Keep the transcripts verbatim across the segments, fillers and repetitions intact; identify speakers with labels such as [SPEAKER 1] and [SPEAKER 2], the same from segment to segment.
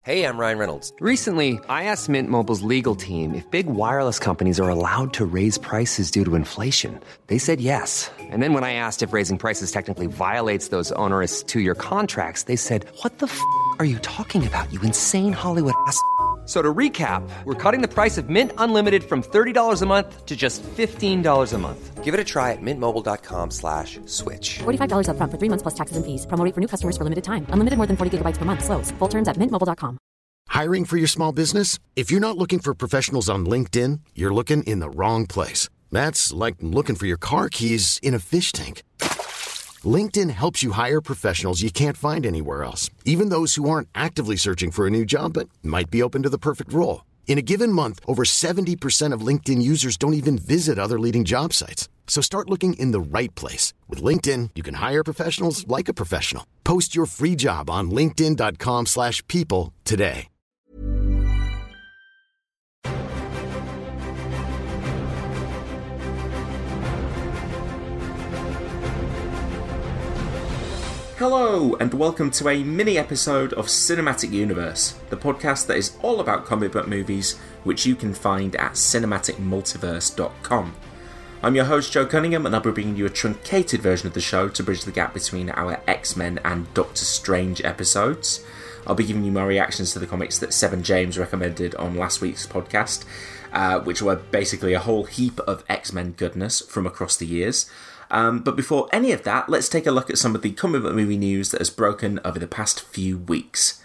[SPEAKER 1] Hey, I'm Ryan Reynolds.
[SPEAKER 2] Recently, I asked Mint Mobile's legal team if big wireless companies are allowed to raise prices due to inflation. They said yes. And then when I asked if raising prices technically violates those onerous two-year contracts, they said, what the f*** are you talking about, you insane Hollywood ass f- So to recap, we're cutting the price of Mint Unlimited from thirty dollars a month to just fifteen dollars a month.
[SPEAKER 1] Give it a try at mintmobile.com slash switch.
[SPEAKER 3] forty-five dollars up front for three months plus taxes and fees. Promo rate for new customers for limited time. Unlimited more than forty gigabytes per month. Slows full terms at mint mobile dot com.
[SPEAKER 4] Hiring for your small business? If you're not looking for professionals on LinkedIn, you're looking in the wrong place. That's like looking for your car keys in a fish tank. LinkedIn helps you hire professionals you can't find anywhere else, even those who aren't actively searching for a new job but might be open to the perfect role. In a given month, over seventy percent of LinkedIn users don't even visit other leading job sites. So start looking in the right place. With LinkedIn, you can hire professionals like a professional. Post your free job on linkedin.com slash people today.
[SPEAKER 5] Hello, and welcome to a mini-episode of Cinematic Universe, the podcast that is all about comic book movies, which you can find at cinematic multiverse dot com. I'm your host, Joe Cunningham, and I'll be bringing you a truncated version of the show to bridge the gap between our X-Men and Doctor Strange episodes. I'll be giving you my reactions to the comics that Seven James recommended on last week's podcast, uh, which were basically a whole heap of X-Men goodness from across the years. Um, but before any of that, let's take a look at some of the comic book movie news that has broken over the past few weeks.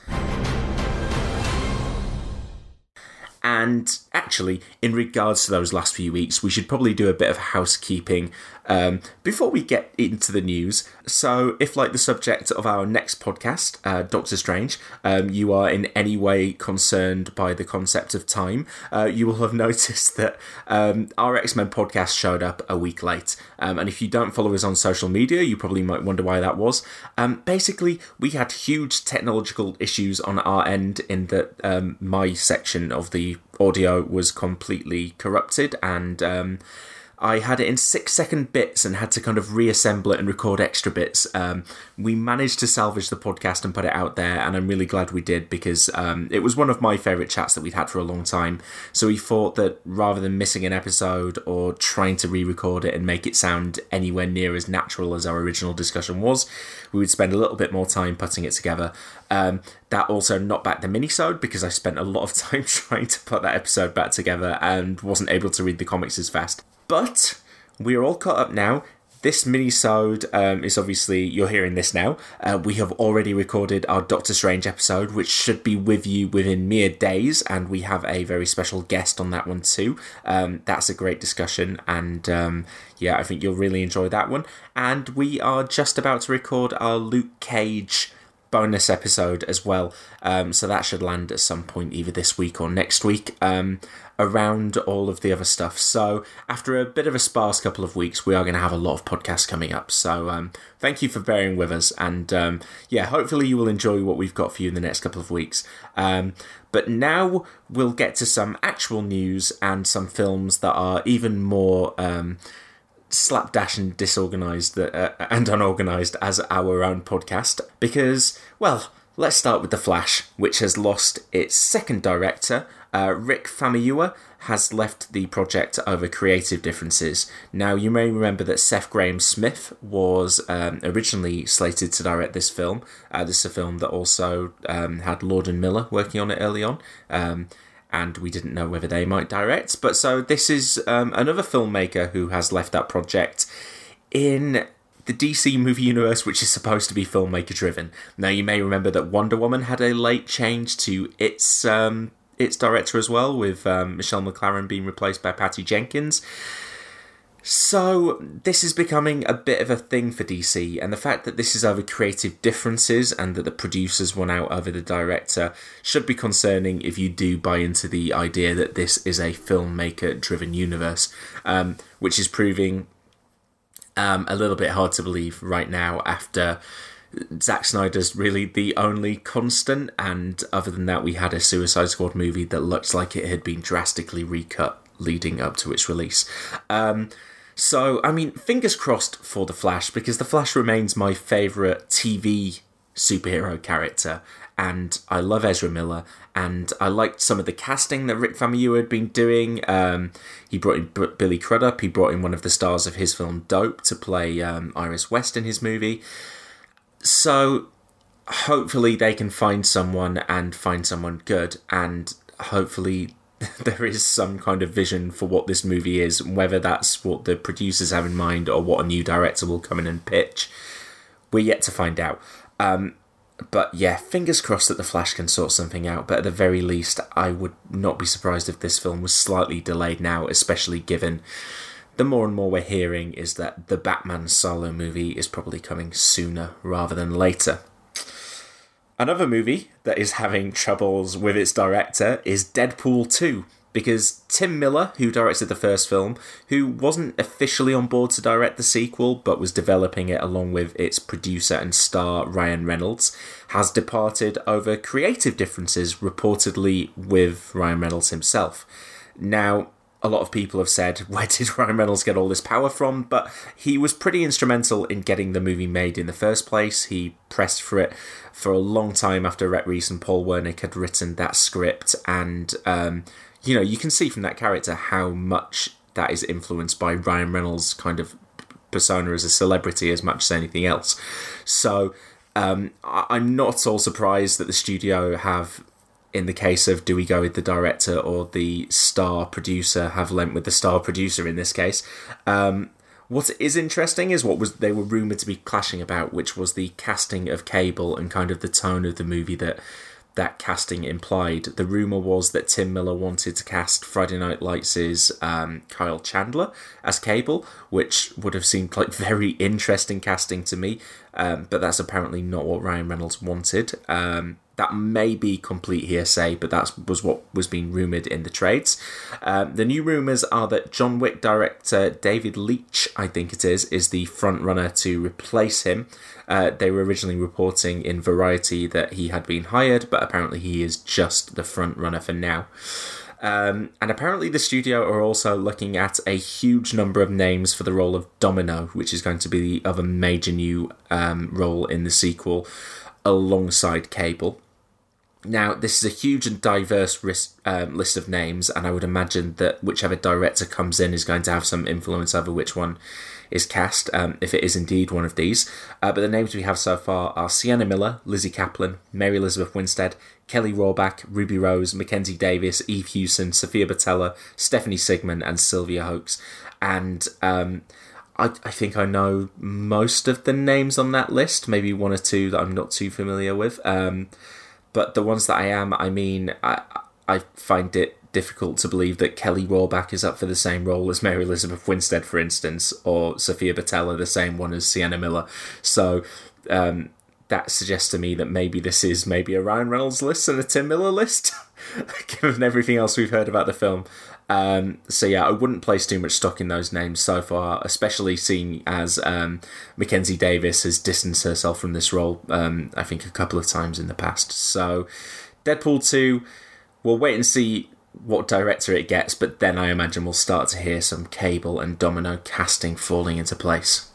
[SPEAKER 5] And actually, in regards to those last few weeks, we should probably do a bit of housekeeping um, before we get into the news. So if, like the subject of our next podcast, uh, Doctor Strange, um, you are in any way concerned by the concept of time, uh, you will have noticed that um, our X-Men podcast showed up a week late. Um, and if you don't follow us on social media, you probably might wonder why that was. Um, basically, we had huge technological issues on our end in that um, my section of the audio was completely corrupted, and um, I had it in six second bits and had to kind of reassemble it and record extra bits. Um, we managed to salvage the podcast and put it out there, and I'm really glad we did, because um, it was one of my favourite chats that we'd had for a long time. So we thought that rather than missing an episode or trying to re-record it and make it sound anywhere near as natural as our original discussion was, we would spend a little bit more time putting it together. Um, that also knocked back the mini-sode, because I spent a lot of time trying to put that episode back together and wasn't able to read the comics as fast. But we're all caught up now. This mini-sode um, is obviously, you're hearing this now. Uh, we have already recorded our Doctor Strange episode, which should be with you within mere days, and we have a very special guest on that one too. Um, that's a great discussion, and um, yeah, I think you'll really enjoy that one. And we are just about to record our Luke Cage bonus episode as well, um, so that should land at some point either this week or next week, um, around all of the other stuff. So after a bit of a sparse couple of weeks, we are going to have a lot of podcasts coming up, so um, thank you for bearing with us, and um, yeah, hopefully you will enjoy what we've got for you in the next couple of weeks. Um, but now we'll get to some actual news and some films that are even more um, slapdash and disorganised uh, and unorganised as our own podcast, because, well, let's start with The Flash, which has lost its second director. uh, Rick Famuyiwa has left the project over creative differences. Now, you may remember that Seth Grahame-Smith was um, originally slated to direct this film. Uh, this is a film that also um, had Lord and Miller working on it early on, um, and we didn't know whether they might direct. But so this is um, another filmmaker who has left that project in the D C movie universe, which is supposed to be filmmaker driven. Now, you may remember that Wonder Woman had a late change to its um, its director as well, with um, Michelle McLaren being replaced by Patty Jenkins. So this is becoming a bit of a thing for D C, and the fact that this is over creative differences and that the producers won out over the director should be concerning if you do buy into the idea that this is a filmmaker-driven universe, um, which is proving um, a little bit hard to believe right now after Zack Snyder's really the only constant, and other than that we had a Suicide Squad movie that looked like it had been drastically recut leading up to its release. Um, so, I mean, fingers crossed for The Flash, because The Flash remains my favourite T V superhero character. And I love Ezra Miller, and I liked some of the casting that Rick Famuyiwa had been doing. Um, he brought in B- Billy Crudup, he brought in one of the stars of his film Dope to play um, Iris West in his movie. So hopefully they can find someone and find someone good, and hopefully there is some kind of vision for what this movie is, whether that's what the producers have in mind or what a new director will come in and pitch. We're yet to find out. Um, But yeah, fingers crossed that The Flash can sort something out. But at the very least, I would not be surprised if this film was slightly delayed now, especially given the more and more we're hearing is that the Batman solo movie is probably coming sooner rather than later. Another movie that is having troubles with its director is Deadpool two. Because Tim Miller, who directed the first film, who wasn't officially on board to direct the sequel, but was developing it along with its producer and star Ryan Reynolds, has departed over creative differences, reportedly with Ryan Reynolds himself. Now, a lot of people have said, where did Ryan Reynolds get all this power from? But he was pretty instrumental in getting the movie made in the first place. He pressed for it for a long time after Rhett Reese and Paul Wernick had written that script, and um, you know, you can see from that character how much that is influenced by Ryan Reynolds' kind of persona as a celebrity as much as anything else. So um, I'm not at all surprised that the studio have, in the case of do we go with the director or the star producer, have lent with the star producer in this case. Um, what is interesting is what was they were rumoured to be clashing about, which was the casting of Cable and kind of the tone of the movie that that casting implied. The rumour was that Tim Miller wanted to cast Friday Night Lights' um, Kyle Chandler as Cable, which would have seemed like very interesting casting to me, um, but that's apparently not what Ryan Reynolds wanted. Um, that may be complete hearsay, but that was what was being rumoured in the trades. Um, the new rumours are that John Wick director David Leitch, I think it is, is the front runner to replace him. Uh, they were originally reporting in Variety that he had been hired, but apparently he is just the front runner for now. Um, and apparently the studio are also looking at a huge number of names for the role of Domino, which is going to be the other major new um, role in the sequel alongside Cable. Now, this is a huge and diverse risk, um, list of names, and I would imagine that whichever director comes in is going to have some influence over which one is cast, um, if it is indeed one of these. Uh, but the names we have so far are Sienna Miller, Lizzie Kaplan, Mary Elizabeth Winstead, Kelly Rohrbach, Ruby Rose, Mackenzie Davis, Eve Hewson, Sophia Boutella, Stephanie Sigman, and Sylvia Hoeks. And um, I, I think I know most of the names on that list, maybe one or two that I'm not too familiar with. Um, but the ones that I am, I mean, I, I find it difficult to believe that Kelly Rohrbach is up for the same role as Mary Elizabeth Winstead, for instance, or Sophia Boutella, the same one as Sienna Miller. So um, that suggests to me that maybe this is maybe a Ryan Reynolds list and a Tim Miller list, given everything else we've heard about the film. Um, so yeah, I wouldn't place too much stock in those names so far, especially seeing as um, Mackenzie Davis has distanced herself from this role, um, I think a couple of times in the past. So Deadpool two, we'll wait and see what director it gets, but then I imagine we'll start to hear some Cable and Domino casting falling into place.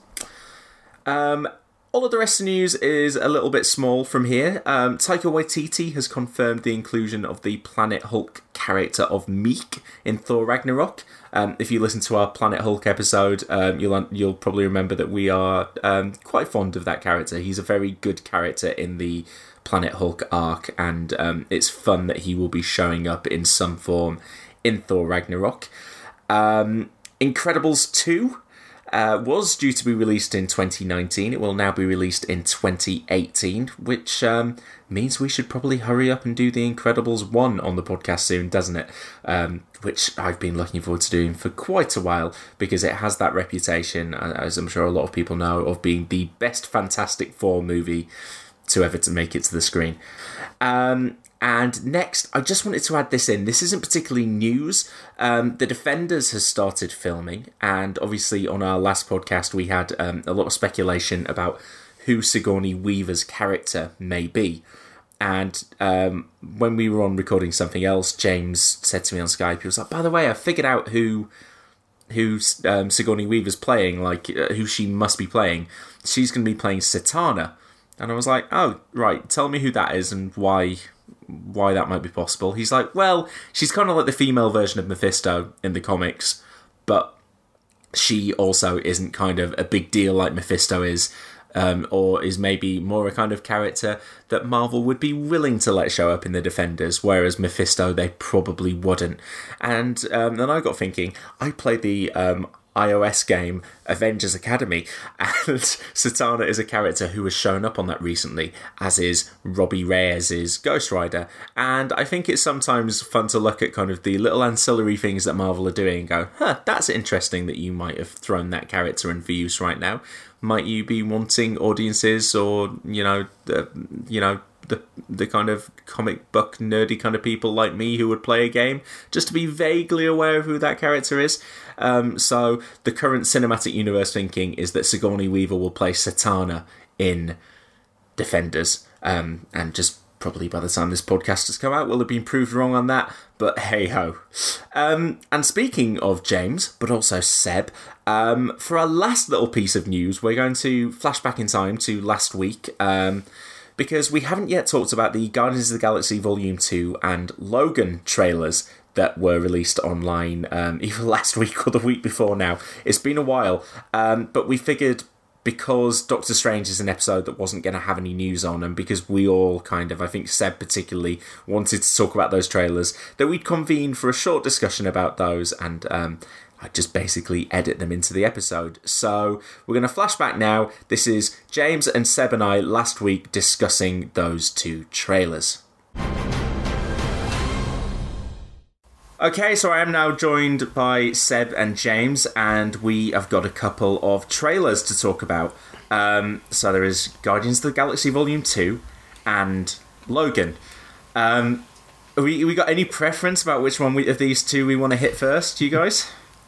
[SPEAKER 5] Um, all of the rest of the news is a little bit small from here. Um, Taika Waititi has confirmed the inclusion of the Planet Hulk character of Meek in Thor Ragnarok. Um, if you listen to our Planet Hulk episode, um, you'll you'll probably remember that we are um, quite fond of that character. He's a very good character in the Planet Hulk arc, and um, it's fun that he will be showing up in some form in Thor Ragnarok. Um, Incredibles two uh, was due to be released in twenty nineteen. It will now be released in twenty eighteen, which um, means we should probably hurry up and do The Incredibles one on the podcast soon, doesn't it? Um, which I've been looking forward to doing for quite a while, because it has that reputation, as I'm sure a lot of people know, of being the best Fantastic Four movie to ever to make it to the screen. Um, and next, I just wanted to add this in. This isn't particularly news. Um, The Defenders has started filming, and obviously on our last podcast we had um, a lot of speculation about who Sigourney Weaver's character may be. And um, when we were on recording something else, James said to me on Skype, he was like, by the way, I figured out who who um, Sigourney Weaver's playing, like uh, who she must be playing. She's going to be playing Satana And I was like, oh, right, tell me who that is and why why that might be possible. He's like, well, she's kind of like the female version of Mephisto in the comics, but she also isn't kind of a big deal like Mephisto is, um, or is maybe more a kind of character that Marvel would be willing to let show up in the Defenders, whereas Mephisto, they probably wouldn't. And um, then I got thinking, I played the Um, iOS game Avengers Academy, and Satana is a character who has shown up on that recently, as is Robbie Reyes' Ghost Rider, and I think it's sometimes fun to look at kind of the little ancillary things that Marvel are doing and go, huh, that's interesting that you might have thrown that character in for use right now. Might you be wanting audiences or, you know, the, you know, the the kind of comic book nerdy kind of people like me who would play a game just to be vaguely aware of who that character is. Um, so the current cinematic universe thinking is that Sigourney Weaver will play Satana in Defenders, um, and just probably by the time this podcast has come out we'll have been proved wrong on that, but hey ho. Um, and speaking of James, but also Seb, um, for our last little piece of news, we're going to flash back in time to last week, um, because we haven't yet talked about the Guardians of the Galaxy Volume two and Logan trailers that were released online um, either last week or the week before now. It's been a while, um, but we figured because Doctor Strange is an episode that wasn't going to have any news on, and because we all kind of, I think Seb particularly, wanted to talk about those trailers, that we'd convene for a short discussion about those, and um, I'd just basically edit them into the episode. So we're going to flash back now. This is James and Seb and I last week discussing those two trailers. Okay, so I am now joined by Seb and James, and we have got a couple of trailers to talk about. Um, so there is Guardians of the Galaxy Volume two and Logan. Um, we we got any preference about which one we, of these two we want to hit first, you guys?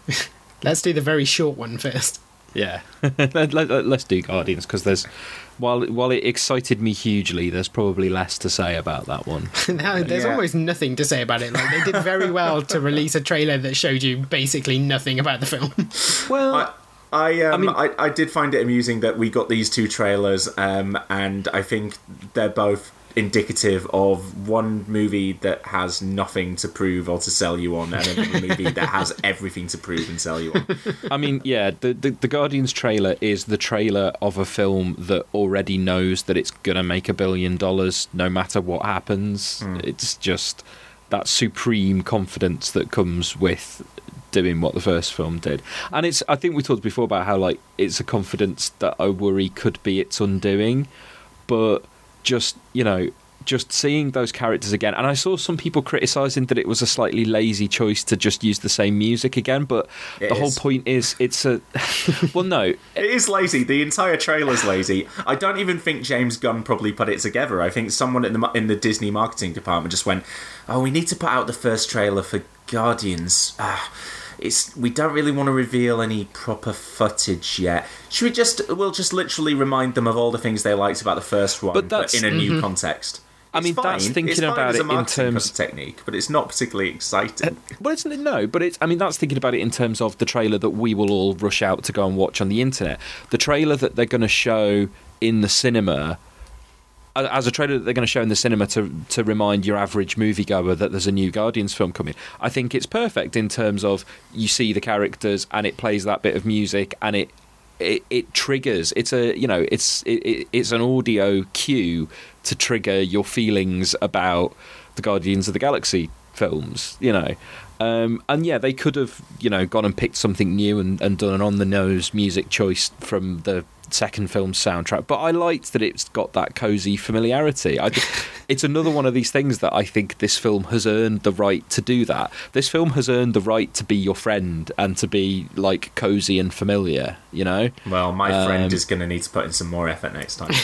[SPEAKER 6] Let's do the very short one first.
[SPEAKER 7] Yeah, let, let, let's do Guardians, because there's while while it excited me hugely, there's probably less to say about that one.
[SPEAKER 6] No, there's
[SPEAKER 5] Yeah.
[SPEAKER 6] almost nothing to say about it. Like, they did very well to release a trailer that showed you basically nothing about the film.
[SPEAKER 7] Well,
[SPEAKER 5] I, I, um, I,
[SPEAKER 7] I mean-
[SPEAKER 5] I, I did find it amusing that we got these two trailers, um, and I think they're both indicative of one movie that has nothing to prove or to sell you on, and another movie that has everything to prove and sell you on.
[SPEAKER 7] I mean, yeah, the, the the Guardians trailer is the trailer of a film that already knows that it's going to make a billion dollars no matter what happens. Mm. It's just that supreme confidence that comes with doing what the first film did. And it's, I think we talked before about how, like, it's a confidence that I worry could be its undoing, but just, you know, just seeing those characters again. And I saw some people criticising that it was a slightly lazy choice to just use the same music again, but
[SPEAKER 5] It
[SPEAKER 7] the
[SPEAKER 5] is.
[SPEAKER 7] whole point is it's a... well, no.
[SPEAKER 5] It is lazy. The entire trailer's lazy. I don't even think James Gunn probably put it together. I think someone in the in the Disney marketing department just went, oh, we need to put out the first trailer for Guardians. Ah, it's we don't really want to reveal any proper footage yet. Should we just, we'll just literally remind them of all the things they liked about the first one,
[SPEAKER 7] But
[SPEAKER 5] but,
[SPEAKER 7] that's-
[SPEAKER 5] in a new context.
[SPEAKER 7] I mean,
[SPEAKER 5] It's
[SPEAKER 7] that's
[SPEAKER 5] fine.
[SPEAKER 7] thinking
[SPEAKER 5] It's fine
[SPEAKER 7] about
[SPEAKER 5] as a
[SPEAKER 7] it in
[SPEAKER 5] marketing
[SPEAKER 7] terms-
[SPEAKER 5] technique, but it's not particularly exciting.
[SPEAKER 7] Well, it's no, but it's. I mean, that's thinking about it in terms of the trailer that we will all rush out to go and watch on the internet. The trailer that they're going to show in the cinema, as a trailer that they're going to show in the cinema to to remind your average moviegoer that there's a new Guardians film coming. I think it's perfect in terms of you see the characters and it plays that bit of music and it it, it triggers. It's a you know it's it, it, it's an audio cue to trigger your feelings about the Guardians of the Galaxy films, you know. Um, and yeah, they could have, you know, gone and picked something new and, and done an on-the-nose music choice from the second film's soundtrack. But I liked that it's got that cosy familiarity. I, it's another one of these things that I think this film has earned the right to do that. This film has earned the right to be your friend and to be, like, cosy and familiar, you know?
[SPEAKER 5] Well, my
[SPEAKER 7] Um,
[SPEAKER 5] friend is going to need to put in some more effort next time.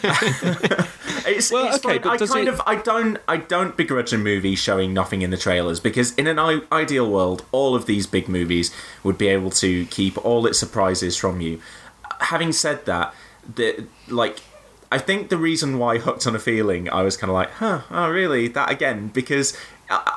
[SPEAKER 5] it's,
[SPEAKER 7] Well,
[SPEAKER 5] it's
[SPEAKER 7] okay,
[SPEAKER 5] fine.
[SPEAKER 7] but
[SPEAKER 5] I
[SPEAKER 7] does
[SPEAKER 5] kind
[SPEAKER 7] it-
[SPEAKER 5] of, I don't, I don't begrudge a movie showing nothing in the trailers, because in an I- ideal world, all of these big movies would be able to keep all its surprises from you. Having said that, the like, I think the reason why Hooked on a Feeling, I was kind of like, huh, oh really, that again, because I,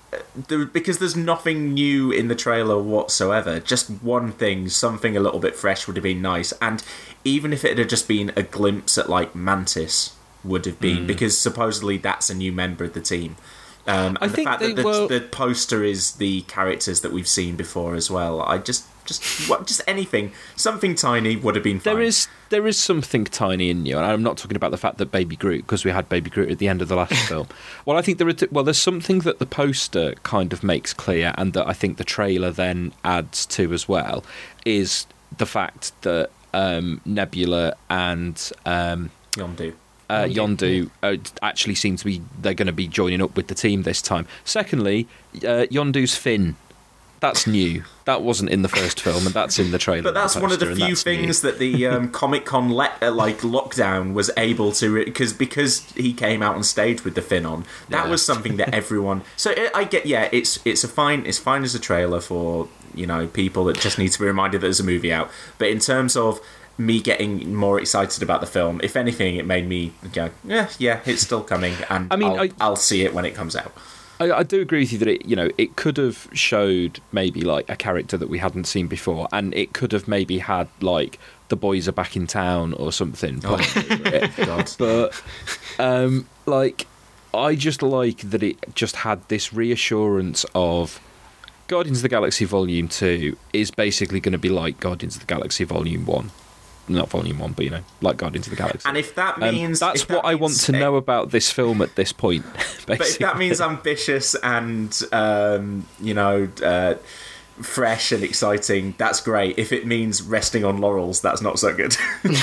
[SPEAKER 5] there, because there's nothing new in the trailer whatsoever. Just one thing, something a little bit fresh would have been nice. And even if it had just been a glimpse at like Mantis, would have been, mm. because supposedly that's a new member of the team. Um, and
[SPEAKER 7] I
[SPEAKER 5] the
[SPEAKER 7] think
[SPEAKER 5] fact
[SPEAKER 7] they,
[SPEAKER 5] that the,
[SPEAKER 7] well...
[SPEAKER 5] the poster is the characters that we've seen before as well. I just, just, well, just anything, something tiny would have been fine.
[SPEAKER 7] There is, there is something tiny and new, and I'm not talking about the fact that Baby Groot, because we had Baby Groot at the end of the last film. Well, I think there, are, well, there's something that the poster kind of makes clear, and that I think the trailer then adds to as well, is the fact that um, Nebula and um,
[SPEAKER 5] Yondu.
[SPEAKER 7] Uh, Yondu uh, actually seem to be, they're going to be joining up with the team this time. Secondly, uh, Yondu's fin. That's new. That wasn't in the first film, and that's in the trailer.
[SPEAKER 5] But that's one of the few things new. that the um, Comic Con le- uh, like lockdown was able to, because because he came out on stage with the fin on. That yeah. was something that everyone. So it, I get, yeah, it's it's a fine, it's fine as a trailer for, you know, people that just need to be reminded that there's a movie out. But in terms of me getting more excited about the film, if anything, it made me go, yeah, yeah, it's still coming, and I mean, I'll, I, I'll see it when it comes out.
[SPEAKER 7] I, I do agree with you that it, you know, it could have showed maybe like a character that we hadn't seen before, and it could have maybe had like the boys are back in town or something.
[SPEAKER 5] Oh, it. God.
[SPEAKER 7] But um, like, I just like that it just had this reassurance of Guardians of the Galaxy Volume Two is basically going to be like Guardians of the Galaxy Volume One. Not Volume One, but you know, like Guardians of the Galaxy.
[SPEAKER 5] And if that means
[SPEAKER 7] um, that's
[SPEAKER 5] that
[SPEAKER 7] what
[SPEAKER 5] means,
[SPEAKER 7] I want to know about this film at this point. Basically.
[SPEAKER 5] But if that means ambitious and um, you know, uh, fresh and exciting, that's great. If it means resting on laurels, that's not so good.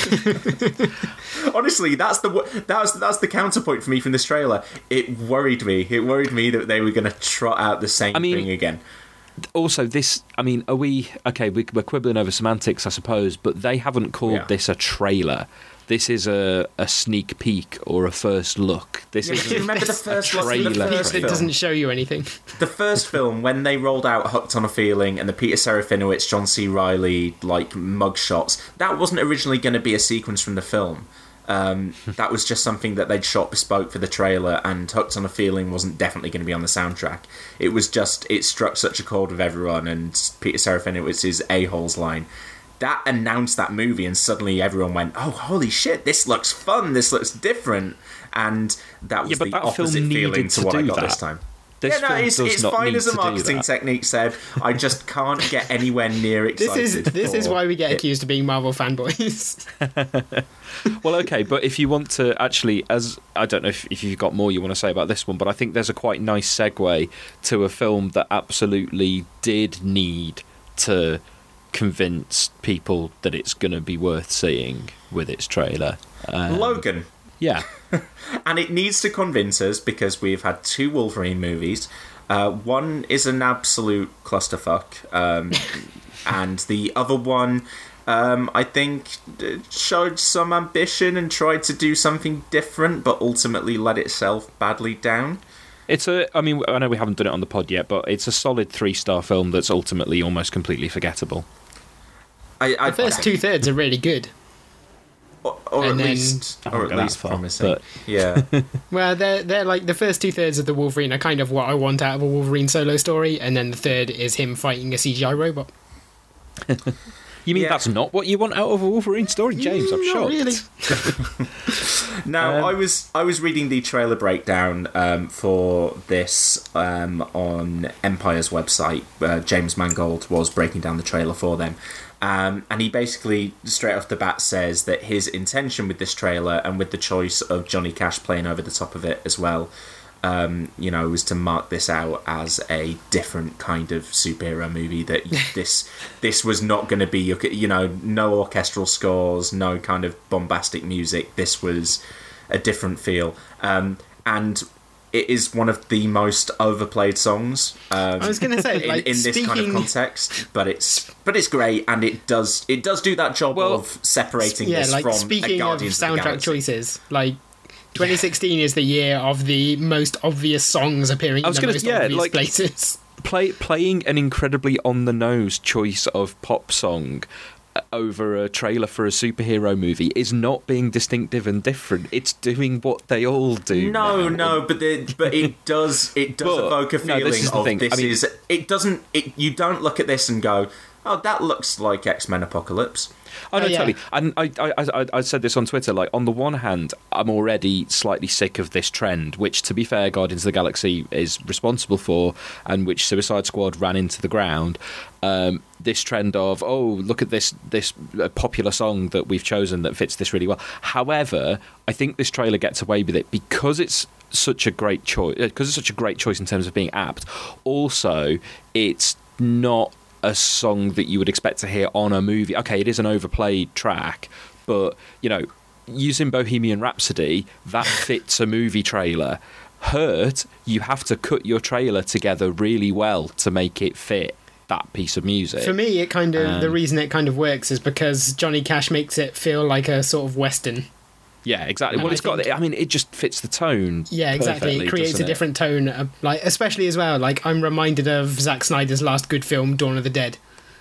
[SPEAKER 5] Honestly, that's the that's that's the counterpoint for me from this trailer. It worried me. It worried me that they were going to trot out the same I mean, thing again.
[SPEAKER 7] Also, this, I mean, are we, okay, we're quibbling over semantics, I suppose, but they haven't called yeah. this a trailer. This is a, a sneak peek or a first look. This
[SPEAKER 5] yeah,
[SPEAKER 7] is
[SPEAKER 5] you remember the first look
[SPEAKER 6] in the first film? It doesn't show you anything.
[SPEAKER 5] The first film, when they rolled out Hooked on a Feeling and the Peter Serafinowicz, John C. Reilly, like, mugshots, that wasn't originally going to be a sequence from the film. Um, that was just something that they'd shot bespoke for the trailer, and Hooked on a Feeling wasn't definitely going to be on the soundtrack. It was just, it struck such a chord with everyone, and Peter Serafinowicz's A-holes line. That announced that movie, and suddenly everyone went, oh, holy shit, this looks fun, this looks different. And that was
[SPEAKER 7] yeah, but
[SPEAKER 5] the
[SPEAKER 7] that
[SPEAKER 5] opposite feeling to, to what I got
[SPEAKER 7] that.
[SPEAKER 5] this time.
[SPEAKER 7] This
[SPEAKER 5] yeah, no, it's, it's fine as a marketing
[SPEAKER 7] that.
[SPEAKER 5] technique, Seb. I just can't get anywhere near excited.
[SPEAKER 6] This is this is why we get
[SPEAKER 5] it.
[SPEAKER 6] accused of being Marvel fanboys.
[SPEAKER 7] Well, okay, but if you want to actually, as I don't know if, if you've got more you want to say about this one, but I think there's a quite nice segue to a film that absolutely did need to convince people that it's going to be worth seeing with its trailer. Um,
[SPEAKER 5] Logan.
[SPEAKER 7] Yeah.
[SPEAKER 5] And it needs to convince us because we've had two Wolverine movies. Uh, one is an absolute clusterfuck, um, and the other one, um, I think, showed some ambition and tried to do something different, but ultimately let itself badly down.
[SPEAKER 7] It's a, I mean, I know we haven't done it on the pod yet, but it's a solid three-star film that's ultimately almost completely forgettable.
[SPEAKER 5] I, I,
[SPEAKER 6] the first two thirds are really good.
[SPEAKER 5] Or, or at
[SPEAKER 6] then,
[SPEAKER 5] least, or at least
[SPEAKER 7] far,
[SPEAKER 5] promising.
[SPEAKER 7] But...
[SPEAKER 5] Yeah.
[SPEAKER 6] Well, they're they're like the first two thirds of the Wolverine are kind of what I want out of a Wolverine solo story, and then the third is him fighting a C G I robot.
[SPEAKER 7] You mean
[SPEAKER 5] yeah.
[SPEAKER 7] that's not what you want out of a Wolverine story, James? I'm
[SPEAKER 6] Not
[SPEAKER 7] shocked.
[SPEAKER 6] Really.
[SPEAKER 5] Now,
[SPEAKER 7] um,
[SPEAKER 5] I was I was reading the trailer breakdown um, for this um, on Empire's website. Uh, James Mangold was breaking down the trailer for them. Um, and he basically, straight off the bat, says that his intention with this trailer, and with the choice of Johnny Cash playing over the top of it as well, um, you know, was to mark this out as a different kind of superhero movie. That this this was not going to be, you know, no orchestral scores, no kind of bombastic music. This was a different feel. Um, and it is one of the most overplayed songs. Um,
[SPEAKER 6] I was going to say, like,
[SPEAKER 5] in, in this
[SPEAKER 6] speaking...
[SPEAKER 5] kind of context, but it's but it's great, and it does it does do that job
[SPEAKER 6] well,
[SPEAKER 5] of separating
[SPEAKER 6] yeah,
[SPEAKER 5] this
[SPEAKER 6] like,
[SPEAKER 5] from
[SPEAKER 6] speaking
[SPEAKER 5] a Guardians
[SPEAKER 6] of
[SPEAKER 5] of the
[SPEAKER 6] soundtrack
[SPEAKER 5] Galaxy.
[SPEAKER 6] choices, like twenty sixteen is the year of the most obvious songs appearing
[SPEAKER 7] I was
[SPEAKER 6] in the
[SPEAKER 7] gonna,
[SPEAKER 6] most
[SPEAKER 7] yeah,
[SPEAKER 6] obvious
[SPEAKER 7] like,
[SPEAKER 6] places.
[SPEAKER 7] Play, playing an incredibly on the nose choice of pop song over a trailer for a superhero movie is not being distinctive and different. It's doing what they all do.
[SPEAKER 5] No,
[SPEAKER 7] now.
[SPEAKER 5] no, but the, but it does it does
[SPEAKER 7] But,
[SPEAKER 5] evoke a
[SPEAKER 7] no,
[SPEAKER 5] feeling
[SPEAKER 7] this is the
[SPEAKER 5] of
[SPEAKER 7] thing.
[SPEAKER 5] this
[SPEAKER 7] I mean-
[SPEAKER 5] is it doesn't it you don't look at this and go, oh, that looks like X-Men Apocalypse.
[SPEAKER 7] Oh, no,
[SPEAKER 6] Oh, yeah.
[SPEAKER 7] totally. And I, I, I, I said this on Twitter. Like, on the one hand, I'm already slightly sick of this trend, which, to be fair, Guardians of the Galaxy is responsible for, and which Suicide Squad ran into the ground. Um, this trend of, oh, look at this this uh, popular song that we've chosen that fits this really well. However, I think this trailer gets away with it because it's such a great choice. Because it's such a great choice in terms of being apt. Also, it's not a song that you would expect to hear on a movie. Okay, it is an overplayed track, but, you know, using Bohemian Rhapsody, that fits a movie trailer. Hurt, you have to cut your trailer together really well to make it fit that piece of music.
[SPEAKER 6] For me, it kind of
[SPEAKER 7] Um,
[SPEAKER 6] the reason it kind of works is because Johnny Cash makes it feel like a sort of western.
[SPEAKER 7] Yeah, exactly.
[SPEAKER 6] And
[SPEAKER 7] Well,
[SPEAKER 6] I
[SPEAKER 7] it's got.
[SPEAKER 6] think-
[SPEAKER 7] I mean, it just fits the tone.
[SPEAKER 6] Yeah, exactly.
[SPEAKER 7] perfectly,
[SPEAKER 6] It creates a
[SPEAKER 7] doesn't it?
[SPEAKER 6] different tone, uh, like especially as well. Like I'm reminded of Zack Snyder's last good film, Dawn of the Dead,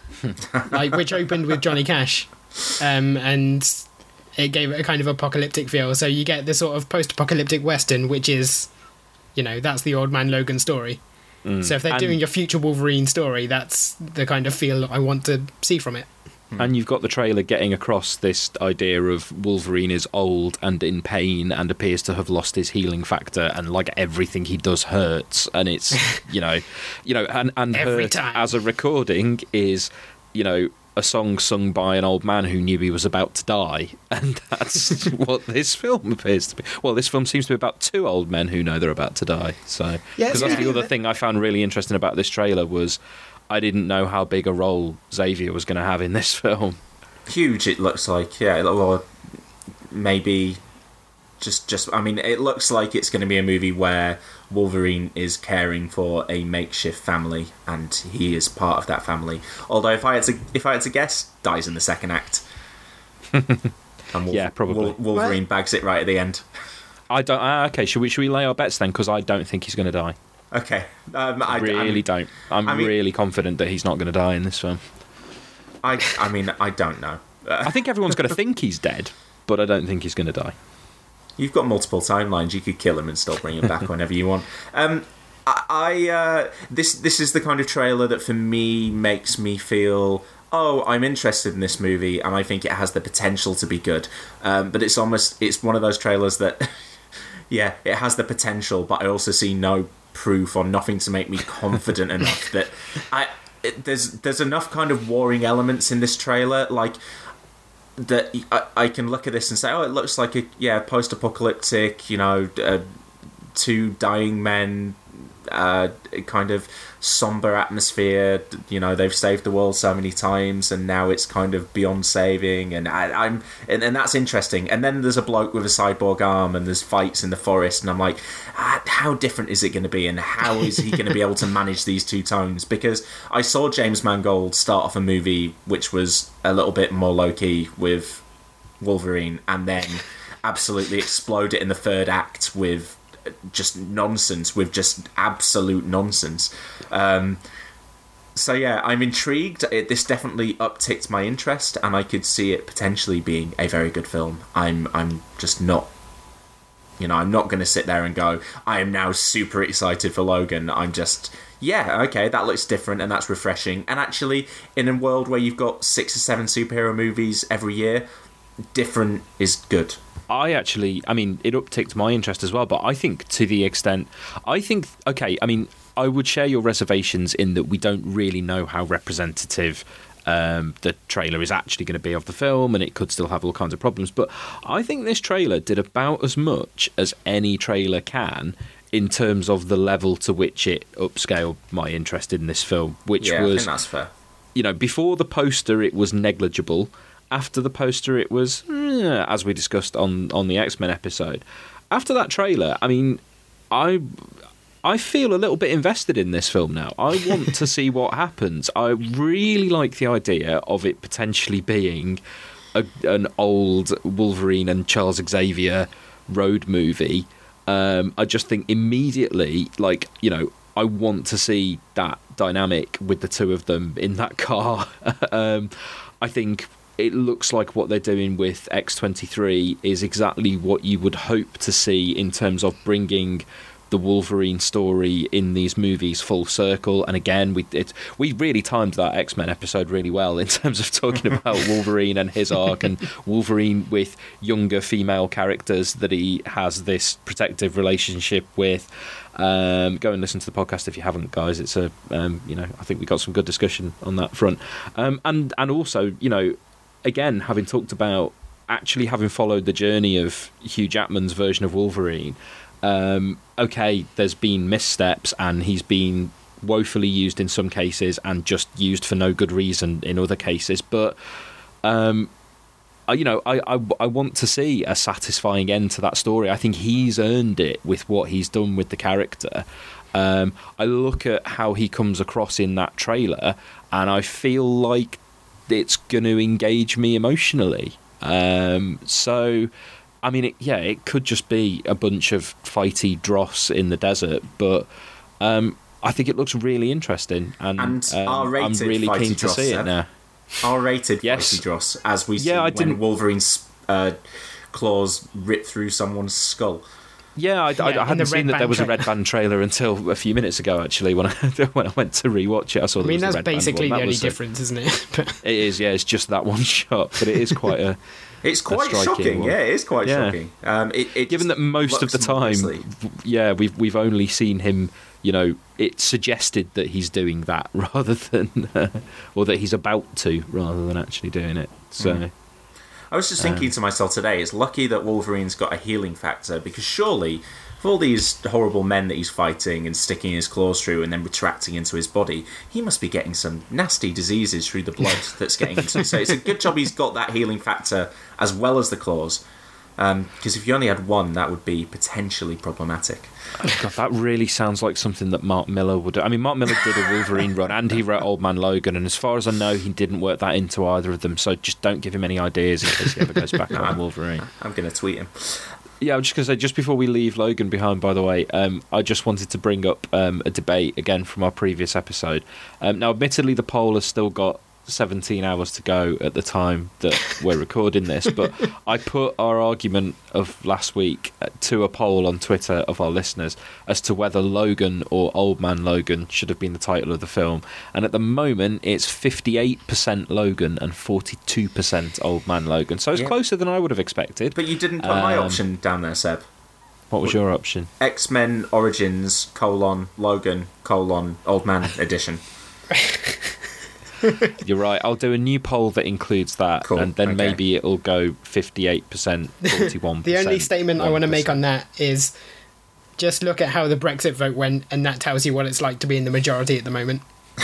[SPEAKER 6] like which opened with Johnny Cash, um, and it gave it a kind of apocalyptic feel. So you get the sort of post-apocalyptic western, which is, you know, that's the Old Man Logan story. So if they're
[SPEAKER 7] And-
[SPEAKER 6] doing your future Wolverine story, that's the kind of feel I want to see from it.
[SPEAKER 7] And you've got the trailer getting across this idea of Wolverine is old and in pain and appears to have lost his healing factor, and like everything he does hurts, and it's you know, you know, and and
[SPEAKER 6] Every
[SPEAKER 7] Hurt
[SPEAKER 6] time.
[SPEAKER 7] as a recording is, you know, a song sung by an old man who knew he was about to die, and that's what this film appears to be. Well, this film seems to be about two old men who know they're about to die. So,
[SPEAKER 6] Yeah,
[SPEAKER 7] because
[SPEAKER 6] it's
[SPEAKER 7] that's the
[SPEAKER 6] good.
[SPEAKER 7] other thing I found really interesting about this trailer was I didn't know how big a role Xavier was going to have in this film.
[SPEAKER 5] Huge, it looks like. Yeah, or maybe just just. I mean, it looks like it's going to be a movie where Wolverine is caring for a makeshift family, and he is part of that family. Although, if I had to, if I had to guess, dies in the second act. And Wolf-
[SPEAKER 7] Yeah, probably.
[SPEAKER 5] Wol- Wolverine bags it right at the end.
[SPEAKER 7] I don't. Ah, okay, should we should we lay our bets then? Because I don't think he's going to die.
[SPEAKER 5] Okay, um, I
[SPEAKER 7] really
[SPEAKER 5] I'm-
[SPEAKER 7] don't. I'm
[SPEAKER 5] I mean-
[SPEAKER 7] really confident that he's not going to die in this film.
[SPEAKER 5] I, I mean, I don't know. Uh,
[SPEAKER 7] I think everyone's going to think he's dead, but I don't think he's going to die.
[SPEAKER 5] You've got multiple timelines. You could kill him and still bring him back whenever you want. Um, I, I uh, this this is the kind of trailer that for me makes me feel, oh, I'm interested in this movie, and I think it has the potential to be good. Um, but it's almost it's one of those trailers that, yeah, it has the potential, but I also see no proof or nothing to make me confident enough that I it, there's there's enough kind of warring elements in this trailer, like. That I, I can look at this and say, oh, it looks like a yeah post-apocalyptic, you know, uh, two dying men, uh, kind of somber atmosphere. You know, they've saved the world so many times, and now it's kind of beyond saving, and I, I'm and, and that's interesting. And then there's a bloke with a cyborg arm, and there's fights in the forest, and I'm like, ah, how different is it going to be, and how is he going to be able to manage these two tones? Because I saw James Mangold start off a movie which was a little bit more low-key with Wolverine, and then absolutely explode it in the third act with just nonsense, with just absolute nonsense. Um, so yeah, I'm intrigued. It, this definitely upticked my interest, and I could see it potentially being a very good film. I'm I'm just not, you know, I'm not going to sit there and go, I am now super excited for Logan. I'm just, yeah, okay, that looks different and that's refreshing. And actually, in a world where you've got six or seven superhero movies every year, different is good.
[SPEAKER 7] I actually, I mean, it upticked my interest as well, but I think to the extent, I think, okay, I mean, I would share your reservations in that we don't really know how representative um, the trailer is actually going to be of the film, and it could still have all kinds of problems, but I think this trailer did about as much as any trailer can in terms of the level to which it upscaled my interest in this film, which
[SPEAKER 5] Yeah, I
[SPEAKER 7] was,
[SPEAKER 5] think that's fair.
[SPEAKER 7] you know, before the poster it was negligible. After the poster, it was, eh, as we discussed on, on the X-Men episode. After that trailer, I mean, I I feel a little bit invested in this film now. I want to see what happens. I really like the idea of it potentially being a, an old Wolverine and Charles Xavier road movie. Um, I just think immediately, like, you know, I want to see that dynamic with the two of them in that car. um, I think... it looks like what they're doing with X twenty-three is exactly what you would hope to see in terms of bringing the Wolverine story in these movies full circle. And again, we it, we really timed that X-Men episode really well in terms of talking about Wolverine and his arc, and Wolverine with younger female characters that he has this protective relationship with. Um, go and listen to the podcast if you haven't, guys. It's a um, you know, I think we got some good discussion on that front. Um, and and also, you know, again, having talked about actually having followed the journey of Hugh Jackman's version of Wolverine. Um, okay, there's been missteps and he's been woefully used in some cases and just used for no good reason in other cases. But, um, I, you know, I, I, I want to see a satisfying end to that story. I think he's earned it with what he's done with the character. Um, I look at how he comes across in that trailer and I feel like it's going to engage me emotionally. Um, so... I mean, it, yeah, it could just be a bunch of fighty dross in the desert, but um, I think it looks really interesting, and,
[SPEAKER 5] and
[SPEAKER 7] um,
[SPEAKER 5] R-rated
[SPEAKER 7] I'm really keen to
[SPEAKER 5] dross,
[SPEAKER 7] see
[SPEAKER 5] Seb.
[SPEAKER 7] it now.
[SPEAKER 5] R-rated
[SPEAKER 7] yes.
[SPEAKER 5] fighty dross, as we see
[SPEAKER 7] yeah, I
[SPEAKER 5] when
[SPEAKER 7] didn't...
[SPEAKER 5] Wolverine's uh, claws rip through someone's skull.
[SPEAKER 7] Yeah, I,
[SPEAKER 6] yeah,
[SPEAKER 7] I, I hadn't
[SPEAKER 6] the
[SPEAKER 7] seen that there was
[SPEAKER 6] trailer.
[SPEAKER 7] a Red Band trailer until a few minutes ago, actually, when I when I went to rewatch it. I saw
[SPEAKER 6] I
[SPEAKER 7] there
[SPEAKER 6] mean,
[SPEAKER 7] was
[SPEAKER 6] that's
[SPEAKER 7] a Red Band
[SPEAKER 6] basically
[SPEAKER 7] one.
[SPEAKER 6] the
[SPEAKER 7] That
[SPEAKER 6] only
[SPEAKER 7] was a-
[SPEAKER 6] difference, isn't it? But
[SPEAKER 7] It is, yeah, it's just that one shot, but it is quite a...
[SPEAKER 5] It's quite
[SPEAKER 7] striking
[SPEAKER 5] shocking,
[SPEAKER 7] one.
[SPEAKER 5] yeah, it is quite
[SPEAKER 7] Yeah.
[SPEAKER 5] shocking. Um, it, it
[SPEAKER 7] Given that most of the
[SPEAKER 5] looks
[SPEAKER 7] time,
[SPEAKER 5] obviously-
[SPEAKER 7] yeah, we've we've only seen him, you know, it's suggested that he's doing that rather than, uh, or that he's about to, rather than actually doing it. So,
[SPEAKER 5] Mm. I was just thinking to myself today, it's lucky that Wolverine's got a healing factor, because surely, for all these horrible men that he's fighting and sticking his claws through and then retracting into his body, he must be getting some nasty diseases through the blood that's getting into it. So it's a good job he's got that healing factor as well as the claws. Because um, if you only had one, that would be potentially problematic.
[SPEAKER 7] God, that really sounds like something that Mark Miller would do. I mean, Mark Miller did a Wolverine run, and he wrote Old Man Logan, and as far as I know, he didn't work that into either of them, so just don't give him any ideas in case he ever goes back on Wolverine.
[SPEAKER 5] I'm going to tweet him.
[SPEAKER 7] Yeah, I'm just going to say, just before we leave Logan behind, by the way, um, I just wanted to bring up um, a debate again from our previous episode. Um, now, admittedly, the poll has still got seventeen hours to go at the time that we're recording this, but I put our argument of last week to a poll on Twitter of our listeners as to whether Logan or Old Man Logan should have been the title of the film, and at the moment it's fifty-eight percent Logan and forty-two percent Old Man Logan, so it's
[SPEAKER 5] Yeah.
[SPEAKER 7] closer than I would have expected.
[SPEAKER 5] But you didn't put my
[SPEAKER 7] Um,
[SPEAKER 5] option down there, Seb.
[SPEAKER 7] What was your option?
[SPEAKER 5] X-Men Origins, colon, Logan, colon, Old Man edition.
[SPEAKER 7] You're right. I'll do a new poll that includes that,
[SPEAKER 5] Cool,
[SPEAKER 7] and then
[SPEAKER 5] okay.
[SPEAKER 7] maybe it'll go fifty-eight percent, forty-one percent.
[SPEAKER 6] the only statement I want to make
[SPEAKER 7] one percent.
[SPEAKER 6] on that is just look at how the Brexit vote went, and that tells you what it's like to be in the majority at the moment.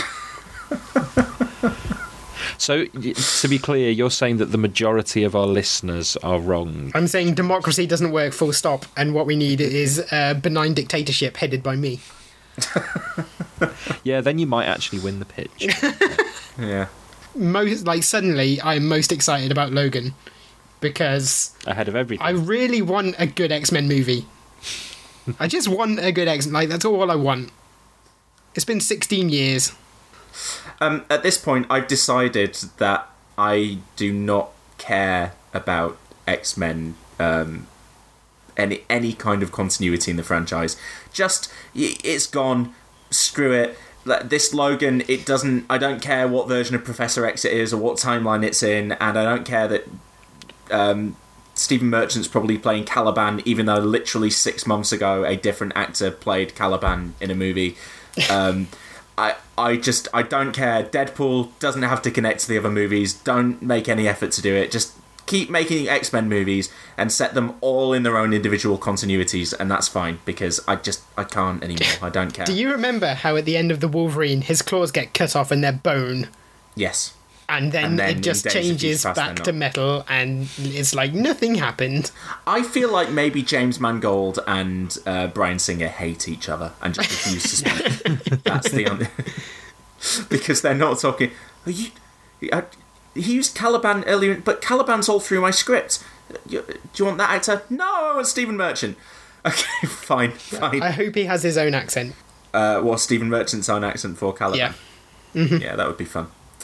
[SPEAKER 7] So, y- to be clear, you're saying that the majority of our listeners are wrong.
[SPEAKER 6] I'm saying democracy doesn't work, full stop, and what we need is a benign dictatorship headed by me.
[SPEAKER 7] Yeah, then you might actually win the pitch.
[SPEAKER 5] Yeah.
[SPEAKER 6] Most like suddenly, I'm most excited about Logan because
[SPEAKER 7] Ahead of everything.
[SPEAKER 6] I really want a good X-Men movie. I just want a good X. Like that's all I want. It's been sixteen years.
[SPEAKER 5] Um, at this point, I've decided that I do not care about X-Men, um, any any kind of continuity in the franchise. Just y- it's gone. Screw it. Like, this Logan, it doesn't. I don't care what version of Professor X it is or what timeline it's in, and I don't care that um, Stephen Merchant's probably playing Caliban, even though literally six months ago a different actor played Caliban in a movie. Um, I I just I don't care. Deadpool doesn't have to connect to the other movies. Don't make any effort to do it. Just keep making X-Men movies and set them all in their own individual continuities, and that's fine because I just I can't anymore. I don't care.
[SPEAKER 6] Do you remember how at the end of the Wolverine, his claws get cut off and they're bone,
[SPEAKER 5] Yes.
[SPEAKER 6] and then,
[SPEAKER 5] And then
[SPEAKER 6] it just
[SPEAKER 5] in Days of Future
[SPEAKER 6] changes
[SPEAKER 5] Past,
[SPEAKER 6] back
[SPEAKER 5] they're
[SPEAKER 6] to
[SPEAKER 5] not.
[SPEAKER 6] metal, and it's like nothing happened.
[SPEAKER 5] I feel like maybe James Mangold and uh, Bryan Singer hate each other and just refuse to speak. That's the only... because they're not talking... Are you... I, he used Caliban earlier, but Caliban's all through my script. You, do you want that actor? No, I want Stephen Merchant. Okay, fine, fine.
[SPEAKER 6] I hope he has his own accent.
[SPEAKER 5] Uh, well, Stephen Merchant's own accent for Caliban.
[SPEAKER 6] Yeah.
[SPEAKER 5] Yeah, that would be fun.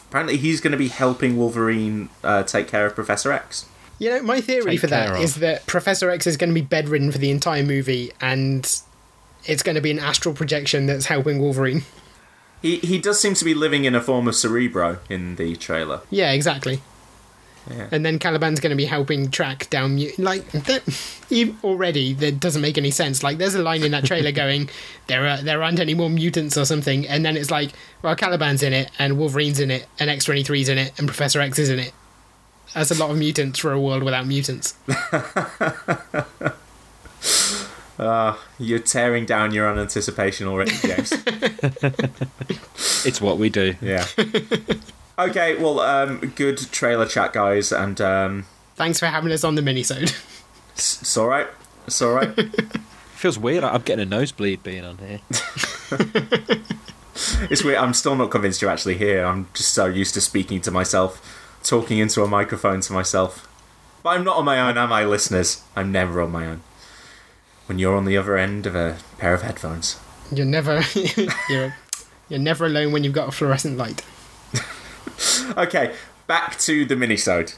[SPEAKER 5] apparently he's going to be helping Wolverine uh, take care of Professor X.
[SPEAKER 6] You know, my theory
[SPEAKER 7] Take
[SPEAKER 6] for that
[SPEAKER 7] care
[SPEAKER 6] is
[SPEAKER 7] of.
[SPEAKER 6] that Professor X is going to be bedridden for the entire movie, and it's going to be an astral projection that's helping Wolverine.
[SPEAKER 5] He he does seem to be living in a form of Cerebro in the trailer.
[SPEAKER 6] Yeah, exactly.
[SPEAKER 5] Yeah.
[SPEAKER 6] And then Caliban's going to be helping track down... Mu- like, that, even already, that doesn't make any sense. Like, there's a line in that trailer going, there are there aren't any more mutants or something, and then it's like, well, Caliban's in it, and Wolverine's in it, and X twenty-three's in it, and Professor X is in it. That's a lot of mutants for a world without mutants.
[SPEAKER 5] Uh, you're tearing down your own anticipation already, James.
[SPEAKER 7] It's what we do.
[SPEAKER 5] Yeah. Okay, well, um, good trailer chat, guys, and um,
[SPEAKER 6] Thanks for having us on the minisode.
[SPEAKER 5] it's, it's all right. It's all right.
[SPEAKER 7] Feels weird. I'm getting a nosebleed being on here.
[SPEAKER 5] It's weird. I'm still not convinced you're actually here. I'm just so used to speaking to myself, talking into a microphone to myself. But I'm not on my own, am I, listeners? I'm never on my own. When you're on the other end of a pair of headphones.
[SPEAKER 6] You're never... you're, you're never alone when you've got a fluorescent light.
[SPEAKER 5] Okay, back to the minisode.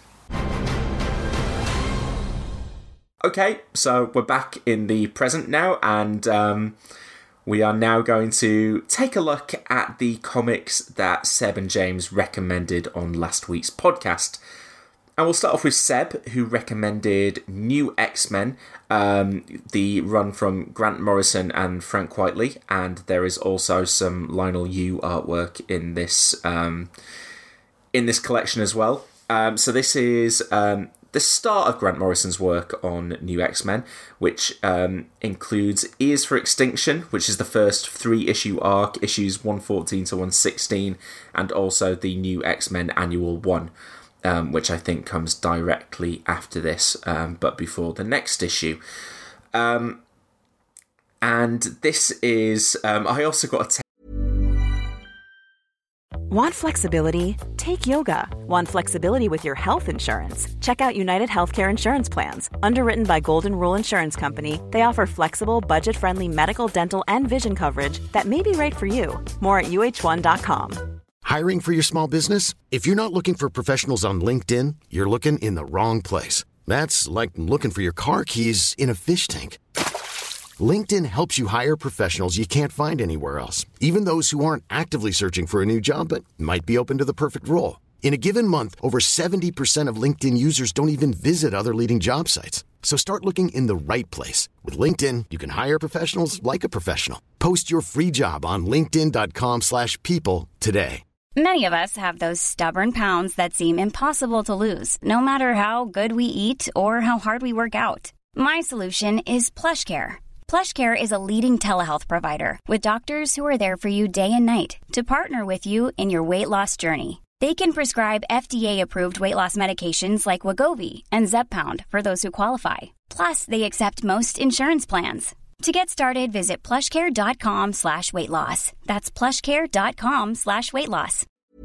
[SPEAKER 5] Okay, so we're back in the present now, and um, we are now going to take a look at the comics that Seb and James recommended on last week's podcast. And we'll start off with Seb, who recommended New X-Men, um, the run from Grant Morrison and Frank Quitely, and there is also some Lionel Yu artwork in this um, in this collection as well. Um, so this is um, the start of Grant Morrison's work on New X-Men, which um, includes Ears for Extinction, which is the first three-issue arc, issues one fourteen to one sixteen, and also the New X-Men Annual one. Um, which I think comes directly after this, um, but before the next issue. Um, and this is... Um, I also got a... Te-
[SPEAKER 8] Want flexibility? Take yoga. Want flexibility with your health insurance? Check out United Healthcare Insurance Plans. Underwritten by Golden Rule Insurance Company, they offer flexible, budget-friendly medical, dental, and vision coverage that may be right for you. More at U H one dot com.
[SPEAKER 4] Hiring for your small business? If you're not looking for professionals on LinkedIn, you're looking in the wrong place. That's like looking for your car keys in a fish tank. LinkedIn helps you hire professionals you can't find anywhere else, even those who aren't actively searching for a new job but might be open to the perfect role. In a given month, over seventy percent of LinkedIn users don't even visit other leading job sites. So start looking in the right place. With LinkedIn, you can hire professionals like a professional. Post your free job on linkedin dot com slash people today.
[SPEAKER 9] Many of us have those stubborn pounds that seem impossible to lose, no matter how good we eat or how hard we work out. My solution is PlushCare. PlushCare is a leading telehealth provider with doctors who are there for you day and night to partner with you in your weight loss journey. They can prescribe F D A-approved weight loss medications like Wegovy and Zepbound for those who qualify. Plus, they accept most insurance plans. To get started, visit plushcare.com slash weight loss. That's plushcare.com slash weight loss.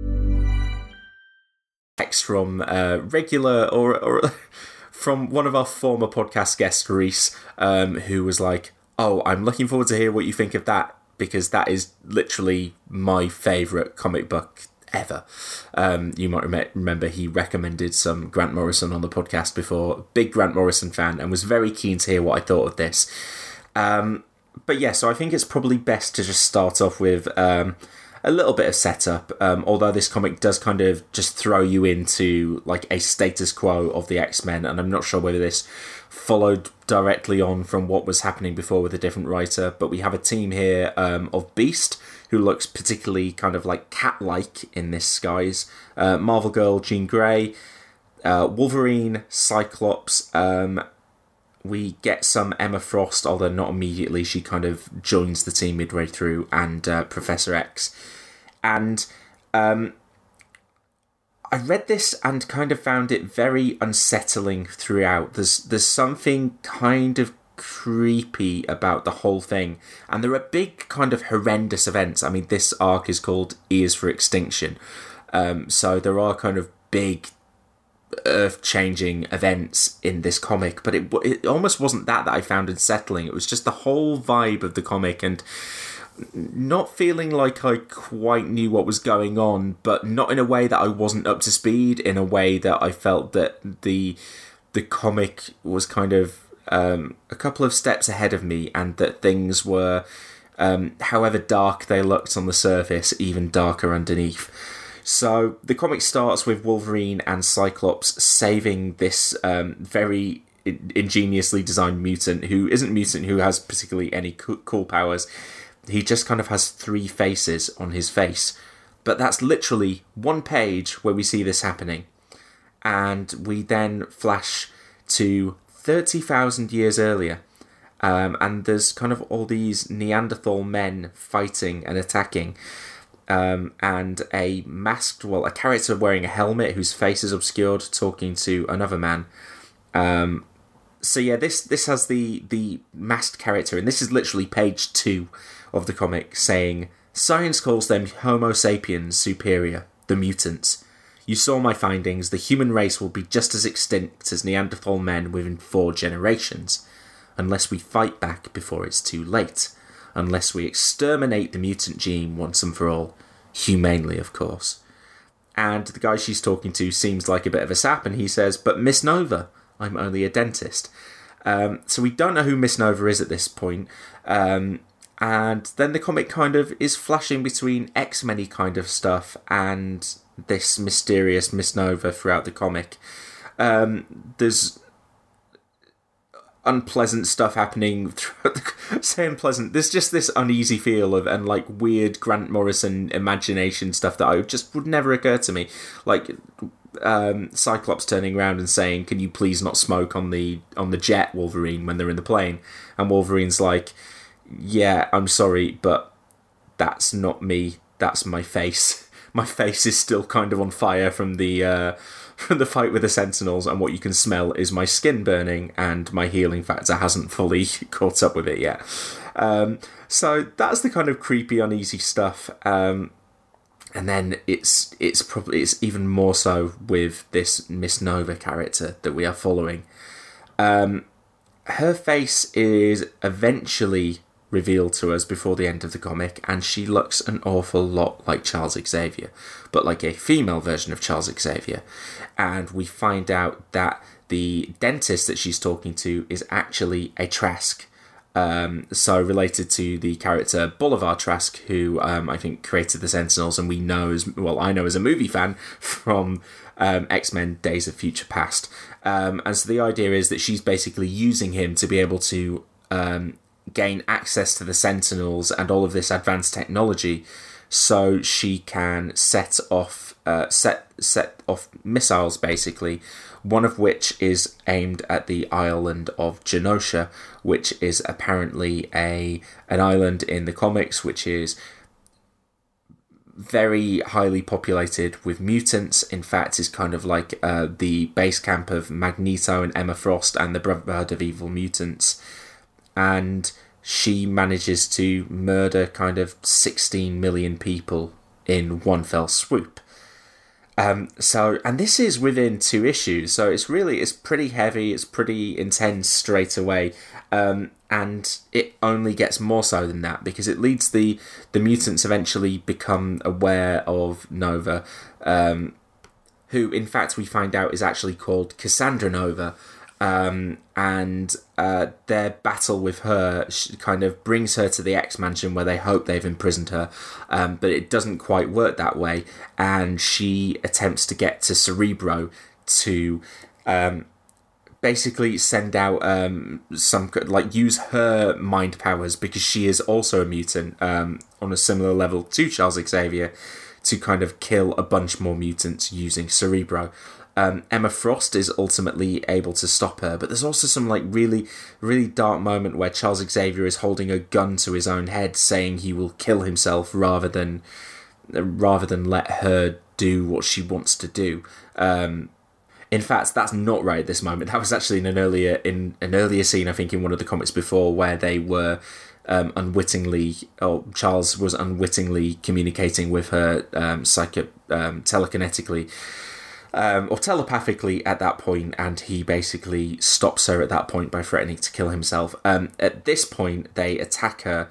[SPEAKER 5] Text from uh, regular or, or from one of our former podcast guests, Reese, um, who was like, oh, I'm looking forward to hear what you think of that, because that is literally my favourite comic book ever. Um, you might rem- remember he recommended some Grant Morrison on the podcast before. Big Grant Morrison fan, and was very keen to hear what I thought of this. Um, but yeah, so I think it's probably best to just start off with um, a little bit of setup, um, although this comic does kind of just throw you into like a status quo of the X-Men, and I'm not sure whether this followed directly on from what was happening before with a different writer, but we have a team here um, of Beast, who looks particularly kind of like cat-like in this guise, uh, Marvel Girl, Jean Grey, uh, Wolverine, Cyclops, um, we get some Emma Frost, although not immediately. She kind of joins the team midway through, and uh, Professor X. And um, I read this and kind of found it very unsettling throughout. There's there's something kind of creepy about the whole thing, and there are big kind of horrendous events. I mean, this arc is called Ears for Extinction, um, so there are kind of big earth-changing events in this comic, but it it almost wasn't that that I found unsettling. It was just the whole vibe of the comic, and not feeling like I quite knew what was going on, but not in a way that I wasn't up to speed, in a way that I felt that the the comic was kind of um, a couple of steps ahead of me, and that things were, um, however dark they looked on the surface, even darker underneath. So the comic starts with Wolverine and Cyclops saving this um, very ingeniously designed mutant, who isn't mutant, who has particularly any cool powers. He just kind of has three faces on his face. But that's literally one page where we see this happening. And we then flash to thirty thousand years earlier. Um, and there's kind of all these Neanderthal men fighting and attacking. Um, and a masked, well, a character wearing a helmet whose face is obscured talking to another man. Um, so yeah, this this has the, the masked character, and this is literally page two of the comic, saying, "Science calls them Homo sapiens superior, the mutants. You saw my findings. The human race will be just as extinct as Neanderthal men within four generations, unless we fight back before it's too late. Unless we exterminate the mutant gene once and for all. Humanely, of course." And the guy she's talking to seems like a bit of a sap, and he says, "But Miss Nova, I'm only a dentist." Um, so we don't know who Miss Nova is at this point. Um, and then the comic kind of is flashing between X-Men-y kind of stuff and this mysterious Miss Nova throughout the comic. Um, there's unpleasant stuff happening throughout the, say unpleasant, there's just this uneasy feel of, and like weird Grant Morrison imagination stuff that I just would never occur to me, like um Cyclops turning around and saying, "Can you please not smoke on the on the jet, Wolverine," when they're in the plane, and Wolverine's like, "Yeah, I'm sorry, but that's not me, that's my face. My face is still kind of on fire from the uh from the fight with the Sentinels, and what you can smell is my skin burning, and my healing factor hasn't fully caught up with it yet." Um, so that's the kind of creepy, uneasy stuff. Um, and then it's it's probably it's even more so with this Miss Nova character that we are following. Um, her face is eventually revealed to us before the end of the comic, and she looks an awful lot like Charles Xavier, but like a female version of Charles Xavier. And we find out that the dentist that she's talking to is actually a Trask, um, so related to the character Bolivar Trask, who um, I think created the Sentinels, and we know as well, I know as a movie fan from um, X-Men Days of Future Past. Um, and so the idea is that she's basically using him to be able to um, gain access to the Sentinels and all of this advanced technology, so she can set off uh, set set off missiles, basically, one of which is aimed at the island of Genosha, which is apparently a an island in the comics which is very highly populated with mutants. In fact, is kind of like uh, the base camp of Magneto and Emma Frost and the Brotherhood of Evil Mutants. And she manages to murder kind of sixteen million people in one fell swoop. Um, so, and this is within two issues, so it's really, it's pretty heavy, it's pretty intense straight away, um, and it only gets more so than that, because it leads the, the mutants eventually become aware of Nova, um, who in fact we find out is actually called Cassandra Nova. Um, and uh, their battle with her kind of brings her to the X-Mansion, where they hope they've imprisoned her, um, but it doesn't quite work that way, and she attempts to get to Cerebro to um, basically send out um, some, like, use her mind powers, because she is also a mutant um, on a similar level to Charles Xavier, to kind of kill a bunch more mutants using Cerebro. Um, Emma Frost is ultimately able to stop her, but there's also some like really, really dark moment where Charles Xavier is holding a gun to his own head, saying he will kill himself rather than rather than let her do what she wants to do. Um, in fact, that's not right at this moment. That was actually in an earlier in an earlier scene, I think, in one of the comics before, where they were um, unwittingly, or Charles was unwittingly communicating with her um, psycho um, telekinetically. Um, or telepathically at that point, and he basically stops her at that point by threatening to kill himself. Um, at this point, they attack her,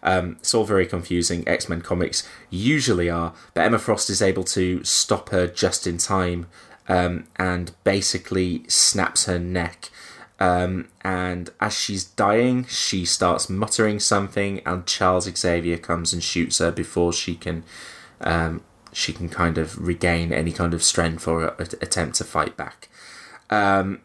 [SPEAKER 5] Um, it's all very confusing. X-Men comics usually are, but Emma Frost is able to stop her just in time um, and basically snaps her neck. Um, and as she's dying, she starts muttering something, and Charles Xavier comes and shoots her before she can um, she can kind of regain any kind of strength or a- attempt to fight back. Um,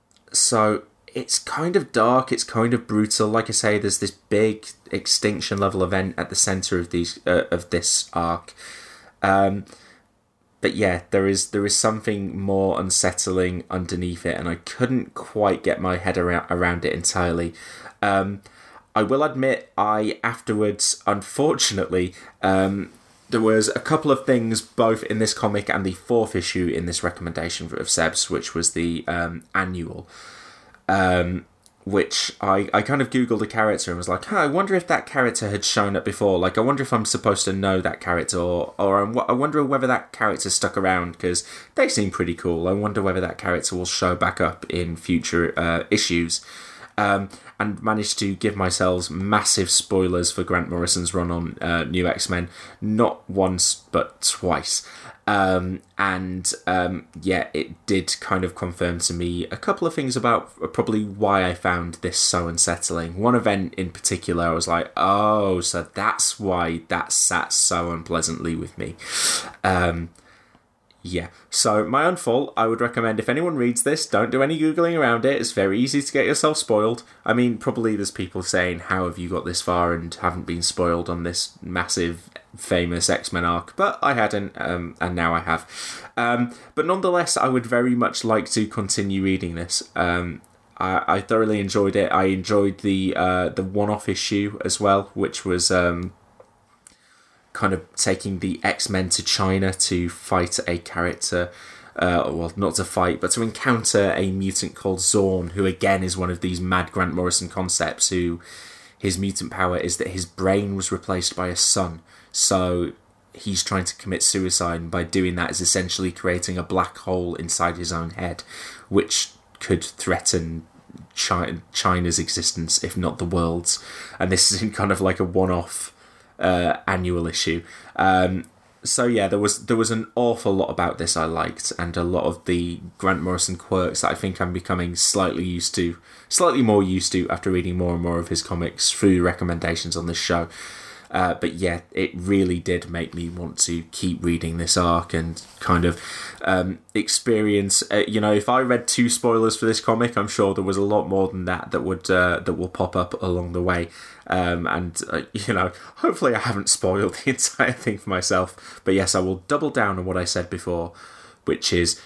[SPEAKER 5] so it's kind of dark, it's kind of brutal. Like I say, there's this big extinction level event at the center of these uh, of this arc. Um, but yeah, there is there is something more unsettling underneath it, and I couldn't quite get my head around around it entirely. Um, I will admit, I afterwards, unfortunately, um, there was a couple of things both in this comic and the fourth issue in this recommendation of Seb's, which was the um, annual. Um, which I, I kind of Googled a character and was like, huh, I wonder if that character had shown up before. Like, I wonder if I'm supposed to know that character, or, or I'm, I wonder whether that character stuck around, because they seem pretty cool. I wonder whether that character will show back up in future uh, issues. Um, and managed to give myself massive spoilers for Grant Morrison's run on uh, New X-Men, not once, but twice. Um, and um, yeah, it did kind of confirm to me a couple of things about probably why I found this so unsettling. One event in particular, I was like, oh, so that's why that sat so unpleasantly with me. Um, yeah, so my own fault. I would recommend if anyone reads this, don't do any Googling around it. It's very easy to get yourself spoiled. I mean, probably there's people saying, how have you got this far and haven't been spoiled on this massive, famous X-Men arc? But I hadn't, um, and now I have. Um, but nonetheless, I would very much like to continue reading this. Um, I, I thoroughly enjoyed it. I enjoyed the uh, the one-off issue as well, which was... Um, kind of taking the X-Men to China to fight a character, uh, well, not to fight, but to encounter a mutant called Zorn, who again is one of these mad Grant Morrison concepts, who his mutant power is that his brain was replaced by a sun, so he's trying to commit suicide, and by doing that is essentially creating a black hole inside his own head, which could threaten China, China's existence, if not the world's. And this is in kind of like a one-off Uh, annual issue. Um, so yeah, there was there was an awful lot about this I liked, and a lot of the Grant Morrison quirks that I think I'm becoming slightly used to, slightly more used to after reading more and more of his comics through recommendations on this show. Uh, but yeah, it really did make me want to keep reading this arc and kind of um, experience. Uh, you know, if I read two spoilers for this comic, I'm sure there was a lot more than that that would uh, that will pop up along the way. Um, and uh, you know, hopefully I haven't spoiled the entire thing for myself. But yes, I will double down on what I said before, which is,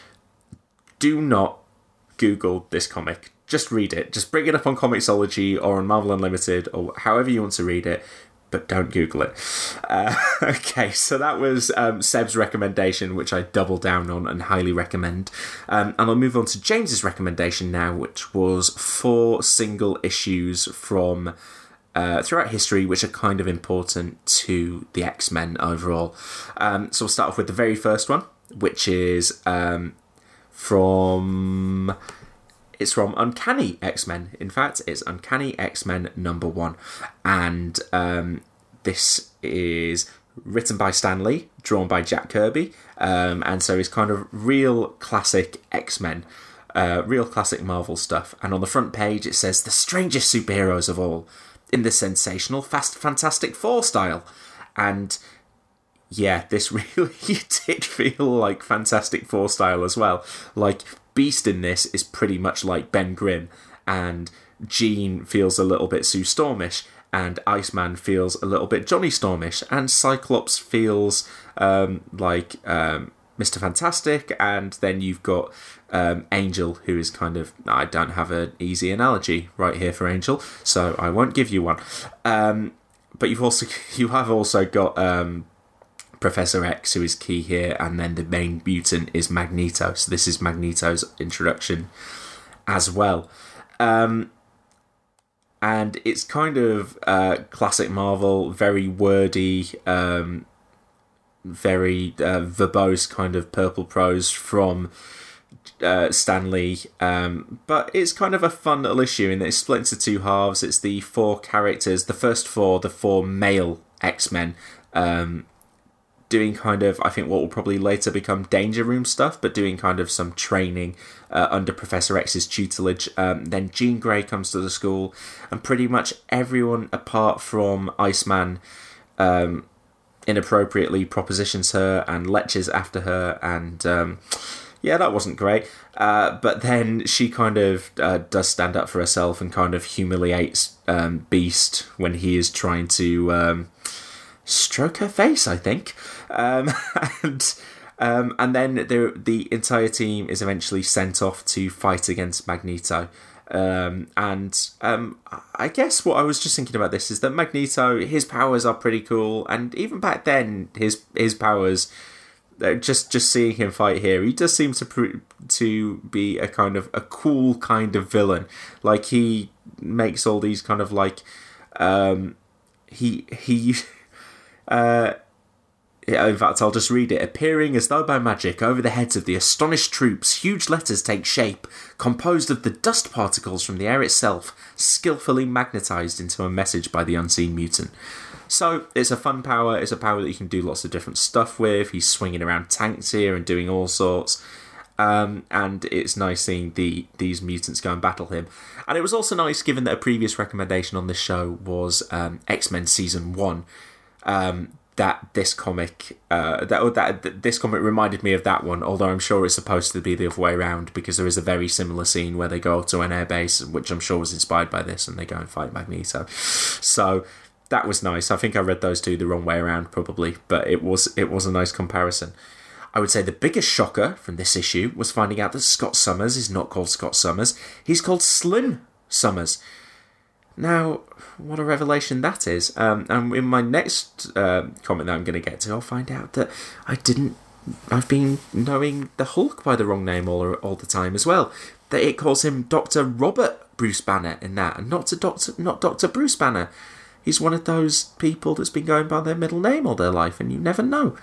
[SPEAKER 5] do not Google this comic. Just read it. Just bring it up on Comixology or on Marvel Unlimited or however you want to read it. But don't Google it. Uh, okay, so that was um, Seb's recommendation, which I double down on and highly recommend. Um, and I'll move on to James's recommendation now, which was four single issues from uh, throughout history, which are kind of important to the X-Men overall. Um, so we'll start off with the very first one, which is um, from... It's from Uncanny X-Men. In fact, it's Uncanny X-Men number one. And um, this is written by Stan Lee, drawn by Jack Kirby. Um, and so it's kind of real classic X-Men, uh, real classic Marvel stuff. And on the front page, it says, the strangest superheroes of all, in the sensational Fast Fantastic Four style. And yeah, this really did feel like Fantastic Four style as well. Like, Beast in this is pretty much like Ben Grimm, and Jean feels a little bit Sue Stormish, and Iceman feels a little bit Johnny Stormish, and Cyclops feels um, like um, Mister Fantastic, and then you've got um, Angel, who is kind of... I don't have an easy analogy right here for Angel, so I won't give you one. Um, but you've also you have also got... Um, Professor X, who is key here, and then the main mutant is Magneto. So this is Magneto's introduction as well. Um, and it's kind of uh, classic Marvel, very wordy, um, very uh, verbose kind of purple prose from uh, Stan Lee, um, but it's kind of a fun little issue in that it's split into two halves. It's the four characters, the first four, the four male X-Men, um, doing kind of, I think, what will probably later become Danger Room stuff, but doing kind of some training uh, under Professor X's tutelage. Um, then Jean Grey comes to the school, and pretty much everyone apart from Iceman um, inappropriately propositions her and lectures after her, and um, yeah, that wasn't great. Uh, but then she kind of uh, does stand up for herself and kind of humiliates um, Beast when he is trying to um, stroke her face, I think. Um, and um, and then the the entire team is eventually sent off to fight against Magneto. Um, and um, I guess what I was just thinking about this is that Magneto, his powers are pretty cool, and even back then, his his powers, just just seeing him fight here, he does seem to pr- to be a kind of a cool kind of villain. Like, he makes all these kind of like um, he he. Uh, Yeah, in fact, I'll just read it. Appearing as though by magic over the heads of the astonished troops, huge letters take shape, composed of the dust particles from the air itself, skillfully magnetised into a message by the unseen mutant. So, it's a fun power. It's a power that you can do lots of different stuff with. He's swinging around tanks here and doing all sorts. Um, and it's nice seeing the these mutants go and battle him. And it was also nice, given that a previous recommendation on this show was um, X-Men Season one, um, that this comic uh, that, that this comic reminded me of that one, although I'm sure it's supposed to be the other way around, because there is a very similar scene where they go to an airbase, which I'm sure was inspired by this, and they go and fight Magneto. So that was nice. I think I read those two the wrong way around, probably, but it was it was a nice comparison. I would say the biggest shocker from this issue was finding out that Scott Summers is not called Scott Summers. He's called Slim Summers. Now, what a revelation that is. Um, and in my next uh, comment that I'm going to get to, I'll find out that I didn't... I've been knowing the Hulk by the wrong name all, all the time as well. That it calls him Doctor Robert Bruce Banner in that, and not, to Doctor, not Doctor Bruce Banner. He's one of those people that's been going by their middle name all their life, and you never know.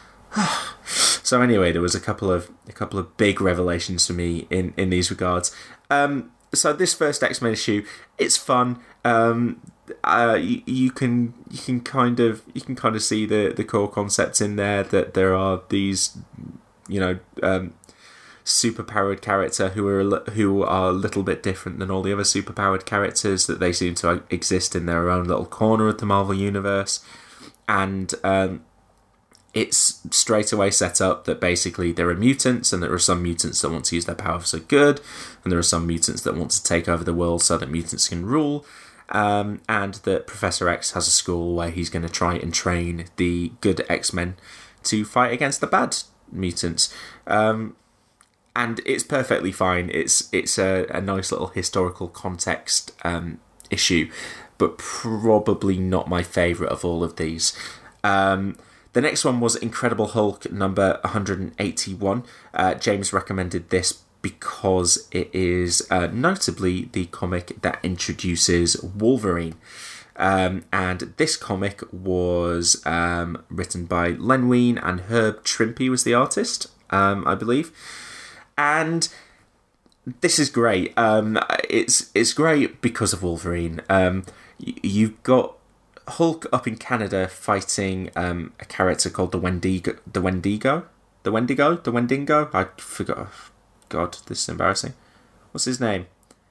[SPEAKER 5] So anyway, there was a couple of a couple of big revelations for me in, in these regards. Um... So this first X-Men issue, it's fun. Um, uh, you, you can you can kind of you can kind of see the, the core concepts in there, that there are these, you know, um, superpowered character who are who are a little bit different than all the other superpowered characters, that they seem to exist in their own little corner of the Marvel universe, and um, it's straight away set up that basically there are mutants, and there are some mutants that want to use their power for good, and there are some mutants that want to take over the world so that mutants can rule, um, and that Professor X has a school where he's going to try and train the good X-Men to fight against the bad mutants. Um, and it's perfectly fine. It's it's a, a nice little historical context um, issue, but probably not my favourite of all of these. Um... The next one was Incredible Hulk number one hundred eighty-one. Uh, James recommended this because it is uh, notably the comic that introduces Wolverine. Um, and this comic was um, written by Len Wein, and Herb Trimpe was the artist, um, I believe. And this is great. Um, it's it's great because of Wolverine. Um, y- you've got Hulk up in Canada fighting um, a character called the Wendigo, the Wendigo, the Wendigo, the Wendigo. I forgot. God, this is embarrassing. What's his name?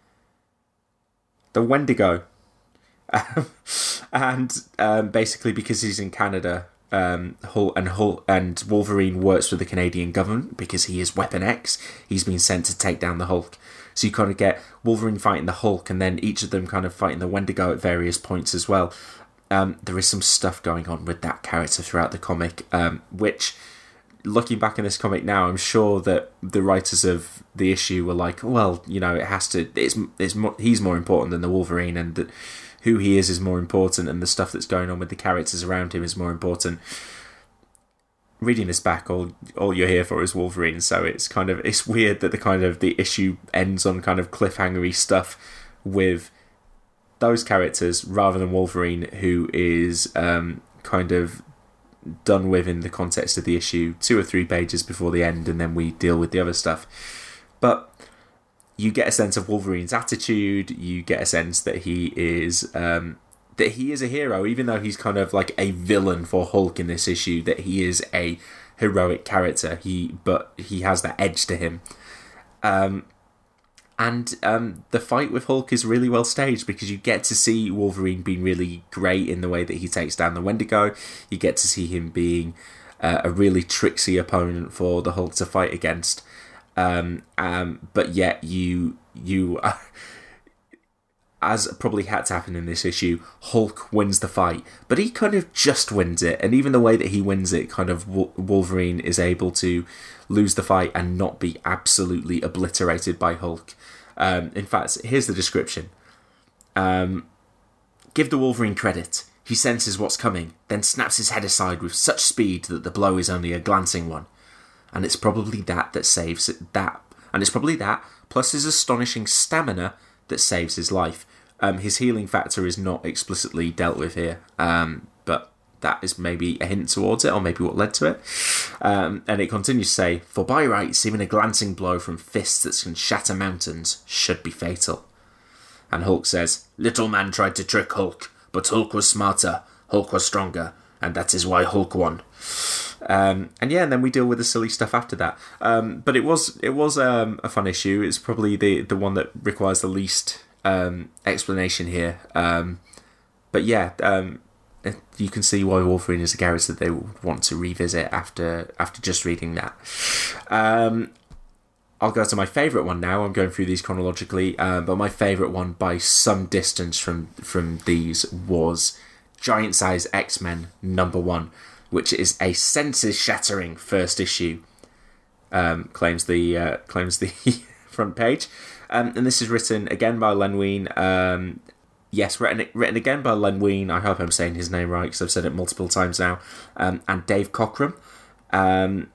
[SPEAKER 5] The Wendigo. and um, basically, because he's in Canada, um, Hulk and Hulk and Wolverine works for the Canadian government because he is Weapon X. He's been sent to take down the Hulk. So you kind of get Wolverine fighting the Hulk, and then each of them kind of fighting the Wendigo at various points as well. Um, there is some stuff going on with that character throughout the comic, um, which, looking back in this comic now, I'm sure that the writers of the issue were like, well, you know, it has to, it's, it's more, he's more important than the Wolverine, and that who he is is more important, and the stuff that's going on with the characters around him is more important. Reading this back, all all you're here for is Wolverine, so it's kind of, it's weird that the kind of, the issue ends on kind of cliffhangery stuff with those characters rather than Wolverine, who is um, kind of done with in the context of the issue two or three pages before the end, and then we deal with the other stuff. But you get a sense of Wolverine's attitude. You get a sense that he is um, that he is a hero, even though he's kind of like a villain for Hulk in this issue. That he is a heroic character. He but he has that edge to him. Um, and um, the fight with Hulk is really well staged because you get to see Wolverine being really great in the way that he takes down the Wendigo. You get to see him being uh, a really tricksy opponent for the Hulk to fight against. Um, um, but yet you you uh, as probably had to happen in this issue, Hulk wins the fight, but he kind of just wins it, and even the way that he wins it, kind of Wolverine is able to lose the fight and not be absolutely obliterated by Hulk. Um, in fact, here's the description. Um, Give the Wolverine credit. He senses what's coming, then snaps his head aside with such speed that the blow is only a glancing one. And it's probably that that saves it, that, and it's probably that, plus his astonishing stamina, that saves his life. Um, his healing factor is not explicitly dealt with here, um, but that is maybe a hint towards it, or maybe what led to it. Um, and it continues to say, for by rights, even a glancing blow from fists that can shatter mountains should be fatal. And Hulk says, little man tried to trick Hulk, but Hulk was smarter, Hulk was stronger, and that is why Hulk won. Um, and yeah, and then we deal with the silly stuff after that. Um, but it was it was um, a fun issue. It's probably the, the one that requires the least um, explanation here. Um, but yeah, um, you can see why Wolverine is a character that they want to revisit after after just reading that. Um, I'll go to my favourite one now. I'm going through these chronologically, uh, but my favourite one by some distance from from these was Giant Size X-Men number one, which is a senses-shattering first issue. Um, claims the uh, claims the front page, um, and this is written again by Len Wein. Um, yes, written written again by Len Wein. I hope I'm saying his name right because I've said it multiple times now. Um, and Dave Cockrum. Um,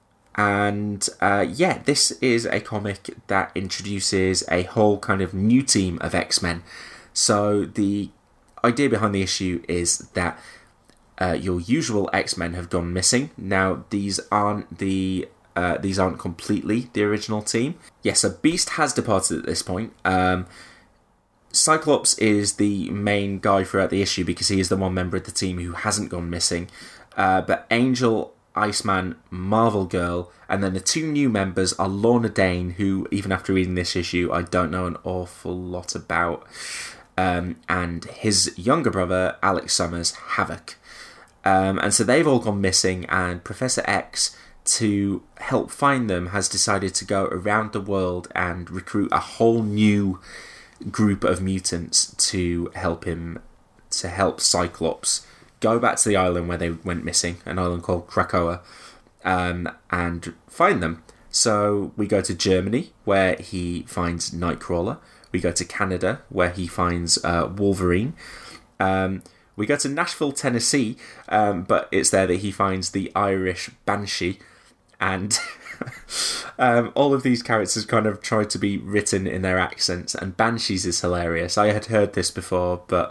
[SPEAKER 5] And uh, yeah, this is a comic that introduces a whole kind of new team of X-Men. So the idea behind the issue is that uh, your usual X-Men have gone missing. Now these aren't the uh, these aren't completely the original team. Yes, a Beast has departed at this point. Um, Cyclops is the main guy throughout the issue because he is the one member of the team who hasn't gone missing. Uh, but Angel, Iceman, Marvel Girl, and then the two new members are Lorna Dane, who, even after reading this issue, I don't know an awful lot about, um, and his younger brother, Alex Summers, Havoc. Um, and so they've all gone missing, and Professor X, to help find them, has decided to go around the world and recruit a whole new group of mutants to help him, to help Cyclops go back to the island where they went missing, an island called Krakoa, um, and find them. So we go to Germany, where he finds Nightcrawler. We go to Canada, where he finds uh, Wolverine. Um, we go to Nashville, Tennessee, um, but it's there that he finds the Irish Banshee. And um, all of these characters kind of try to be written in their accents, and Banshees is hilarious. I had heard this before, but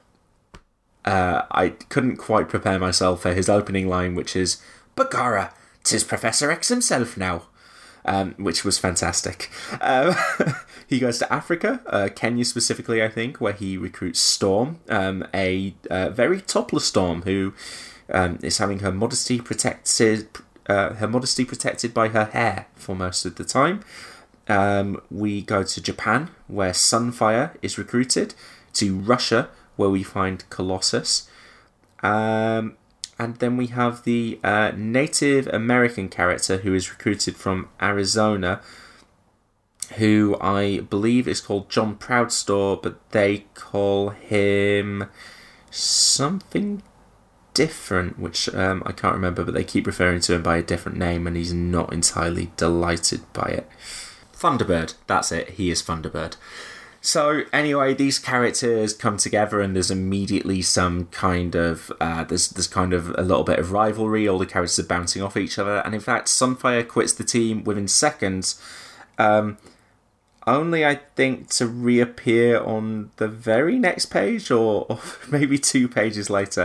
[SPEAKER 5] Uh, I couldn't quite prepare myself for his opening line, which is, "Bagara, 'tis Professor X himself now," um, which was fantastic. Um, he goes to Africa, uh, Kenya specifically, I think, where he recruits Storm, um, a uh, very topless Storm who um, is having her modesty protected, uh, her modesty protected by her hair for most of the time. Um, we go to Japan, where Sunfire is recruited, to Russia, where we find Colossus. Um, and then we have the uh, Native American character who is recruited from Arizona, who I believe is called John Proudstore, but they call him something different, which um, I can't remember, but they keep referring to him by a different name, and he's not entirely delighted by it. Thunderbird, that's it, he is Thunderbird. So anyway, these characters come together, and there's immediately some kind of uh, there's there's kind of a little bit of rivalry. All the characters are bouncing off each other, and in fact, Sunfire quits the team within seconds, um, only I think to reappear on the very next page, or, or maybe two pages later.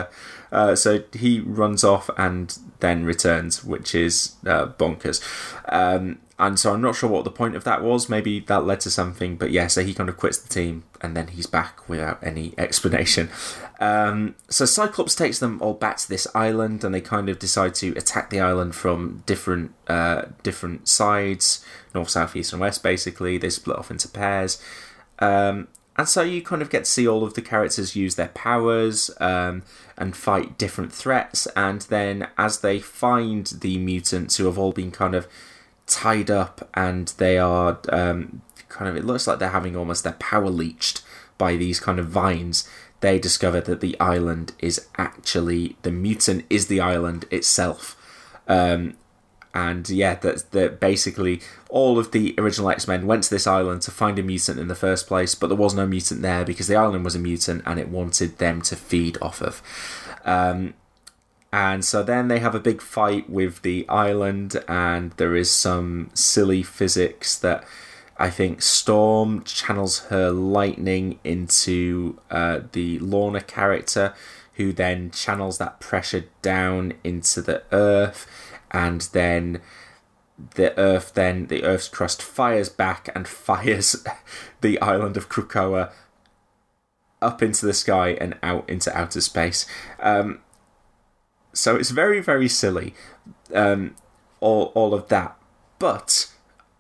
[SPEAKER 5] Uh, so he runs off and then returns, which is uh, bonkers. Um, and so I'm not sure what the point of that was. Maybe that led to something. But yeah, so he kind of quits the team and then he's back without any explanation. Um, so Cyclops takes them all back to this island and they kind of decide to attack the island from different uh, different sides, north, south, east and west basically. They split off into pairs. Um, and so you kind of get to see all of the characters use their powers um, and fight different threats. And then as they find the mutants who have all been kind of tied up and they are um, kind of, it looks like they're having almost their power leached by these kind of vines, they discover that the island is actually, the mutant is the island itself. Um, and yeah, that, that basically all of the original X-Men went to this island to find a mutant in the first place, but there was no mutant there because the island was a mutant and it wanted them to feed off of. Um, and so then they have a big fight with the island and there is some silly physics that I think Storm channels her lightning into uh, the Lorna character, who then channels that pressure down into the Earth, and then the Earth, then the Earth's crust fires back and fires the island of Krakoa up into the sky and out into outer space. Um, so it's very, very silly, um, all all of that, but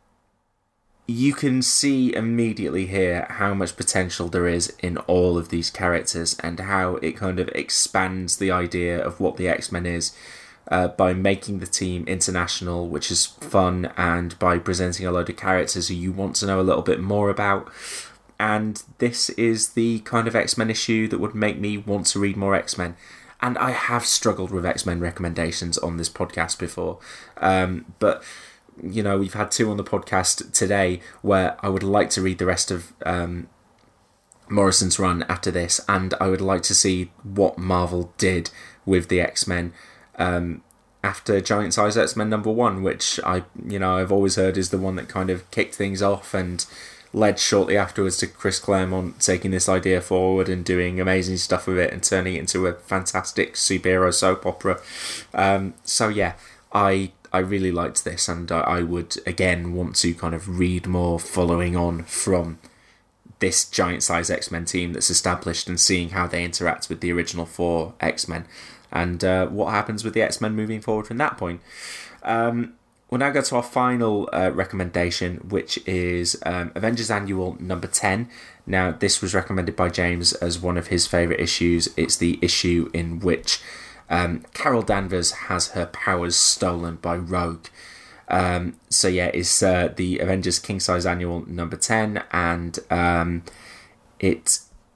[SPEAKER 5] you can see immediately here how much potential there is in all of these characters and how it kind of expands the idea of what the X-Men is uh, by making the team international, which is fun, and by presenting a load of characters who you want to know a little bit more about. And this is the kind of X-Men issue that would make me want to read more X-Men. And I have struggled with X-Men recommendations on this podcast before, um, but you know, we've had two on the podcast today where I would like to read the rest of um, Morrison's run after this, and I would like to see what Marvel did with the X-Men um, after Giant Size X-Men number one, which I, you know, I've always heard is the one that kind of kicked things off and led shortly afterwards to Chris Claremont taking this idea forward and doing amazing stuff with it and turning it into a fantastic superhero soap opera. Um, so yeah, I I really liked this, and I, I would again want to kind of read more following on from this Giant Size X-Men team that's established and seeing how they interact with the original four X-Men and uh, what happens with the X-Men moving forward from that point. Um, we'll now go to our final uh, recommendation, which is um, Avengers Annual number ten. Now, this was recommended by James as one of his favourite issues. It's the issue in which Um, Carol Danvers has her powers stolen by Rogue. Um, so yeah, it's uh, the Avengers King Size Annual number ten, and um, it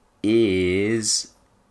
[SPEAKER 5] is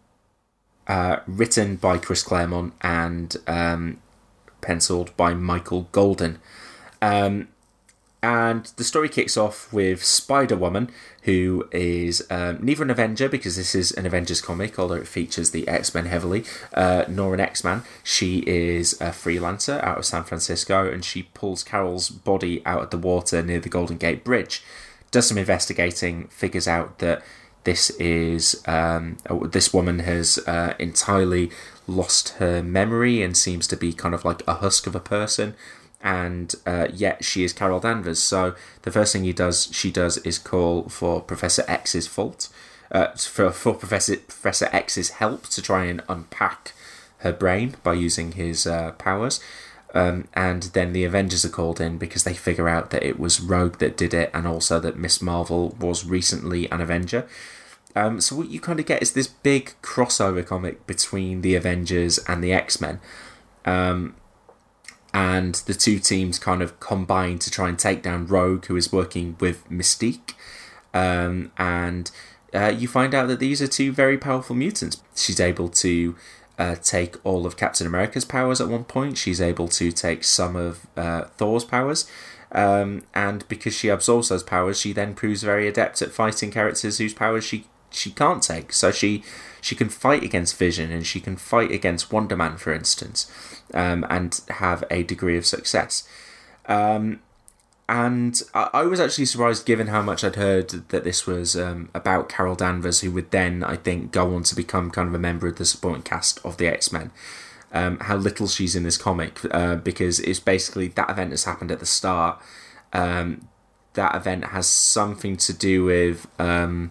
[SPEAKER 5] uh, written by Chris Claremont and um, penciled by Michael Golden. Um, and the story kicks off with Spider-Woman, who is um, neither an Avenger, because this is an Avengers comic, although it features the X-Men heavily, uh, nor an X-Man. She is a freelancer out of San Francisco, and she pulls Carol's body out of the water near the Golden Gate Bridge, does some investigating, figures out that this is um, this woman has uh, entirely lost her memory and seems to be kind of like a husk of a person. And uh, yet she is Carol Danvers. So the first thing he does, she does, is call for Professor X's fault, uh, for for Professor Professor X's help to try and unpack her brain by using his uh, powers. Um, and then the Avengers are called in because they figure out that it was Rogue that did it, and also that Miss Marvel was recently an Avenger. Um, so what you kind of get is this big crossover comic between the Avengers and the X-Men. Um, And the two teams kind of combine to try and take down Rogue, who is working with Mystique. Um, and uh, you find out that these are two very powerful mutants. She's able to uh, take all of Captain America's powers at one point. She's able to take some of uh, Thor's powers. Um, and because she absorbs those powers, she then proves very adept at fighting characters whose powers she, she can't take. So she... She can fight against Vision, and she can fight against Wonder Man, for instance, um, and have a degree of success. Um, and I, I was actually surprised, given how much I'd heard that this was um, about Carol Danvers, who would then, I think, go on to become kind of a member of the supporting cast of the X-Men. Um, how little she's in this comic, uh, because it's basically that event has happened at the start. Um, that event has something to do with um,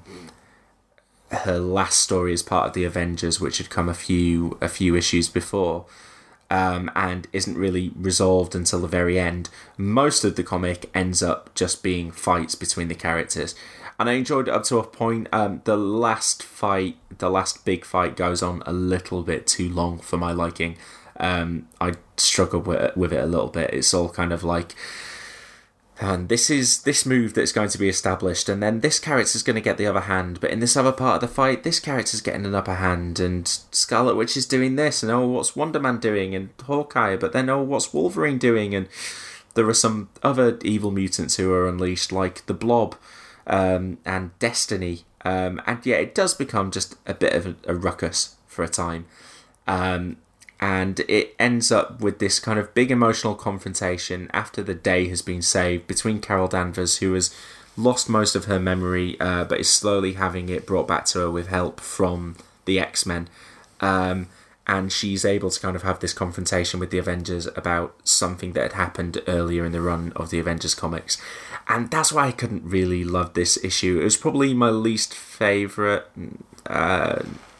[SPEAKER 5] her last story as part of the Avengers, which had come a few a few issues before. Um, and isn't really resolved until the very end. Most of the comic ends up just being fights between the characters. And I enjoyed it up to a point. Um, the last fight, the last big fight goes on a little bit too long for my liking. Um, I struggled with it, with it a little bit. It's all kind of like, and this is this move that's going to be established, and then this character's going to get the upper hand, but in this other part of the fight, this character's getting an upper hand, and Scarlet Witch is doing this, and oh, what's Wonder Man doing, and Hawkeye, but then oh, what's Wolverine doing, and there are some other evil mutants who are unleashed, like the Blob, um, and Destiny, um, and yeah, it does become just a bit of a, a ruckus for a time. Um, And it ends up with this kind of big emotional confrontation after the day has been saved between Carol Danvers, who has lost most of her memory, uh, but is slowly having it brought back to her with help from the X-Men. Um, and she's able to kind of have this confrontation with the Avengers about something that had happened earlier in the run of the Avengers comics. And that's why I couldn't really love this issue. It was probably my least favourite... Uh,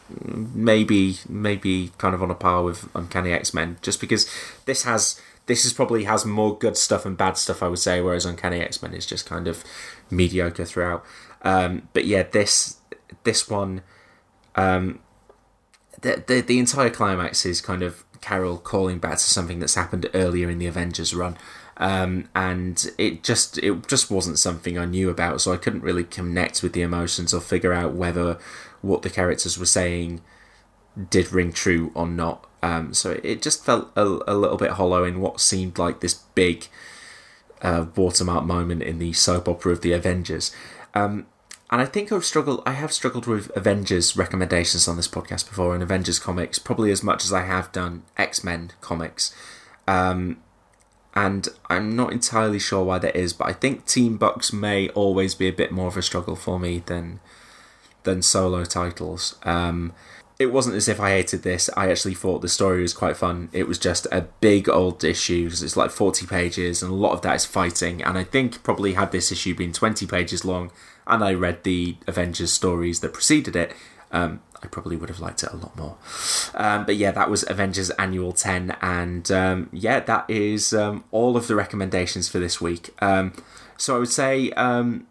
[SPEAKER 5] maybe maybe kind of on a par with Uncanny X-Men, just because this has this is probably has more good stuff and bad stuff, I would say, whereas Uncanny X-Men is just kind of mediocre throughout. Um, but yeah, this this one, um, the, the the entire climax is kind of Carol calling back to something that's happened earlier in the Avengers run. Um, and it just it just wasn't something I knew about, so I couldn't really connect with the emotions or figure out whether what the characters were saying did ring true or not. Um, so it just felt a, a little bit hollow in what seemed like this big uh, watermark moment in the soap opera of the Avengers. Um, and I think I've struggled. I have struggled with Avengers recommendations on this podcast before, and Avengers comics probably as much as I have done X-Men comics. Um, and I'm not entirely sure why that is, but I think Team Bucks may always be a bit more of a struggle for me than than solo titles. Um, it wasn't as if I hated this. I actually thought the story was quite fun. It was just a big old issue. It's like forty pages, and a lot of that is fighting. And I think probably had this issue been twenty pages long, and I read the Avengers stories that preceded it, um, I probably would have liked it a lot more. Um, but yeah, that was Avengers Annual ten, and um, yeah, that is um, all of the recommendations for this week. Um, so I would say... Um,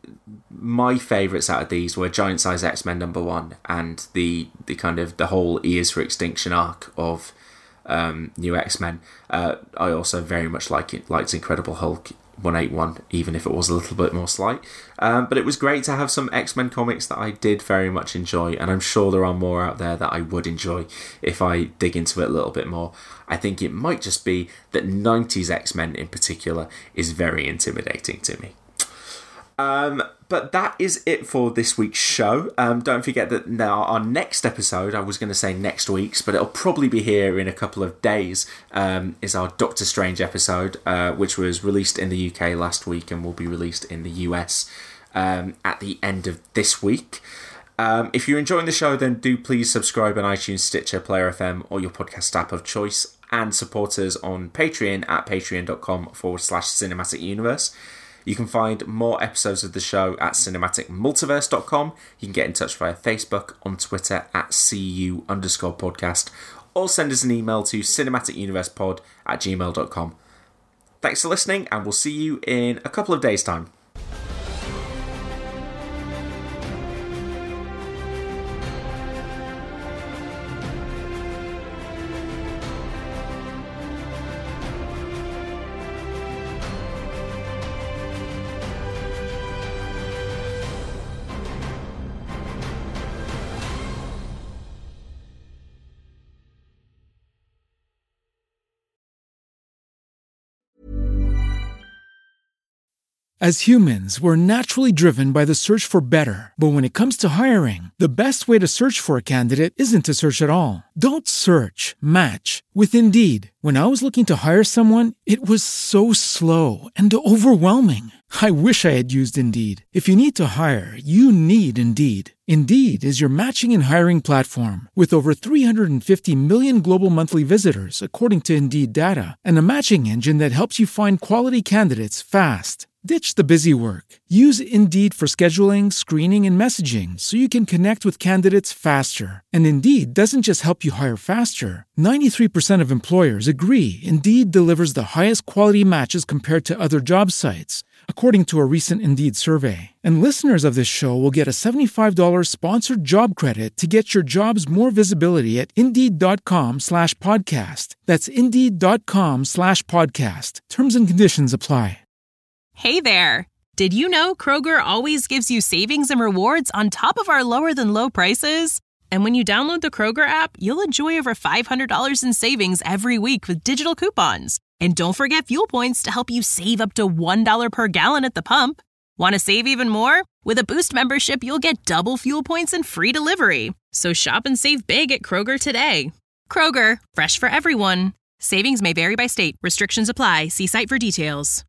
[SPEAKER 5] my favourites out of these were Giant Size X-Men number one and the the kind of the whole Ears for Extinction arc of um, New X-Men. Uh, I also very much like it, liked Incredible Hulk one eighty-one, even if it was a little bit more slight. Um, but it was great to have some X-Men comics that I did very much enjoy, and I'm sure there are more out there that I would enjoy if I dig into it a little bit more. I think it might just be that nineties X-Men in particular is very intimidating to me. Um, but that is it for this week's show. Um, don't forget that now our next episode, I was going to say next week's, but it'll probably be here in a couple of days, um, is our Doctor Strange episode, uh, which was released in the U K last week and will be released in the U S um, at the end of this week. Um, if you're enjoying the show, then do please subscribe on iTunes, Stitcher, Player F M, or your podcast app of choice, and support us on Patreon at patreon.com forward slash cinematic universe. You can find more episodes of the show at cinematic multiverse dot com. You can get in touch via Facebook, on Twitter at cu underscore podcast, or send us an email to cinematicuniversepod at gmail dot com. Thanks for listening, and we'll see you in a couple of days' time.
[SPEAKER 10] As humans, we're naturally driven by the search for better. But when it comes to hiring, the best way to search for a candidate isn't to search at all. Don't search, match with Indeed. When I was looking to hire someone, it was so slow and overwhelming. I wish I had used Indeed. If you need to hire, you need Indeed. Indeed is your matching and hiring platform with over three hundred fifty million global monthly visitors, according to Indeed data, and a matching engine that helps you find quality candidates fast. Ditch the busy work. Use Indeed for scheduling, screening, and messaging so you can connect with candidates faster. And Indeed doesn't just help you hire faster. ninety-three percent of employers agree Indeed delivers the highest quality matches compared to other job sites, according to a recent Indeed survey. And listeners of this show will get a seventy-five dollars sponsored job credit to get your jobs more visibility at Indeed.com slash podcast. That's Indeed.com slash podcast. Terms and conditions apply.
[SPEAKER 11] Hey there! Did you know Kroger always gives you savings and rewards on top of our lower-than-low prices? And when you download the Kroger app, you'll enjoy over five hundred dollars in savings every week with digital coupons. And don't forget fuel points to help you save up to one dollar per gallon at the pump. Want to save even more? With a Boost membership, you'll get double fuel points and free delivery. So shop and save big at Kroger today. Kroger, fresh for everyone. Savings may vary by state. Restrictions apply. See site for details.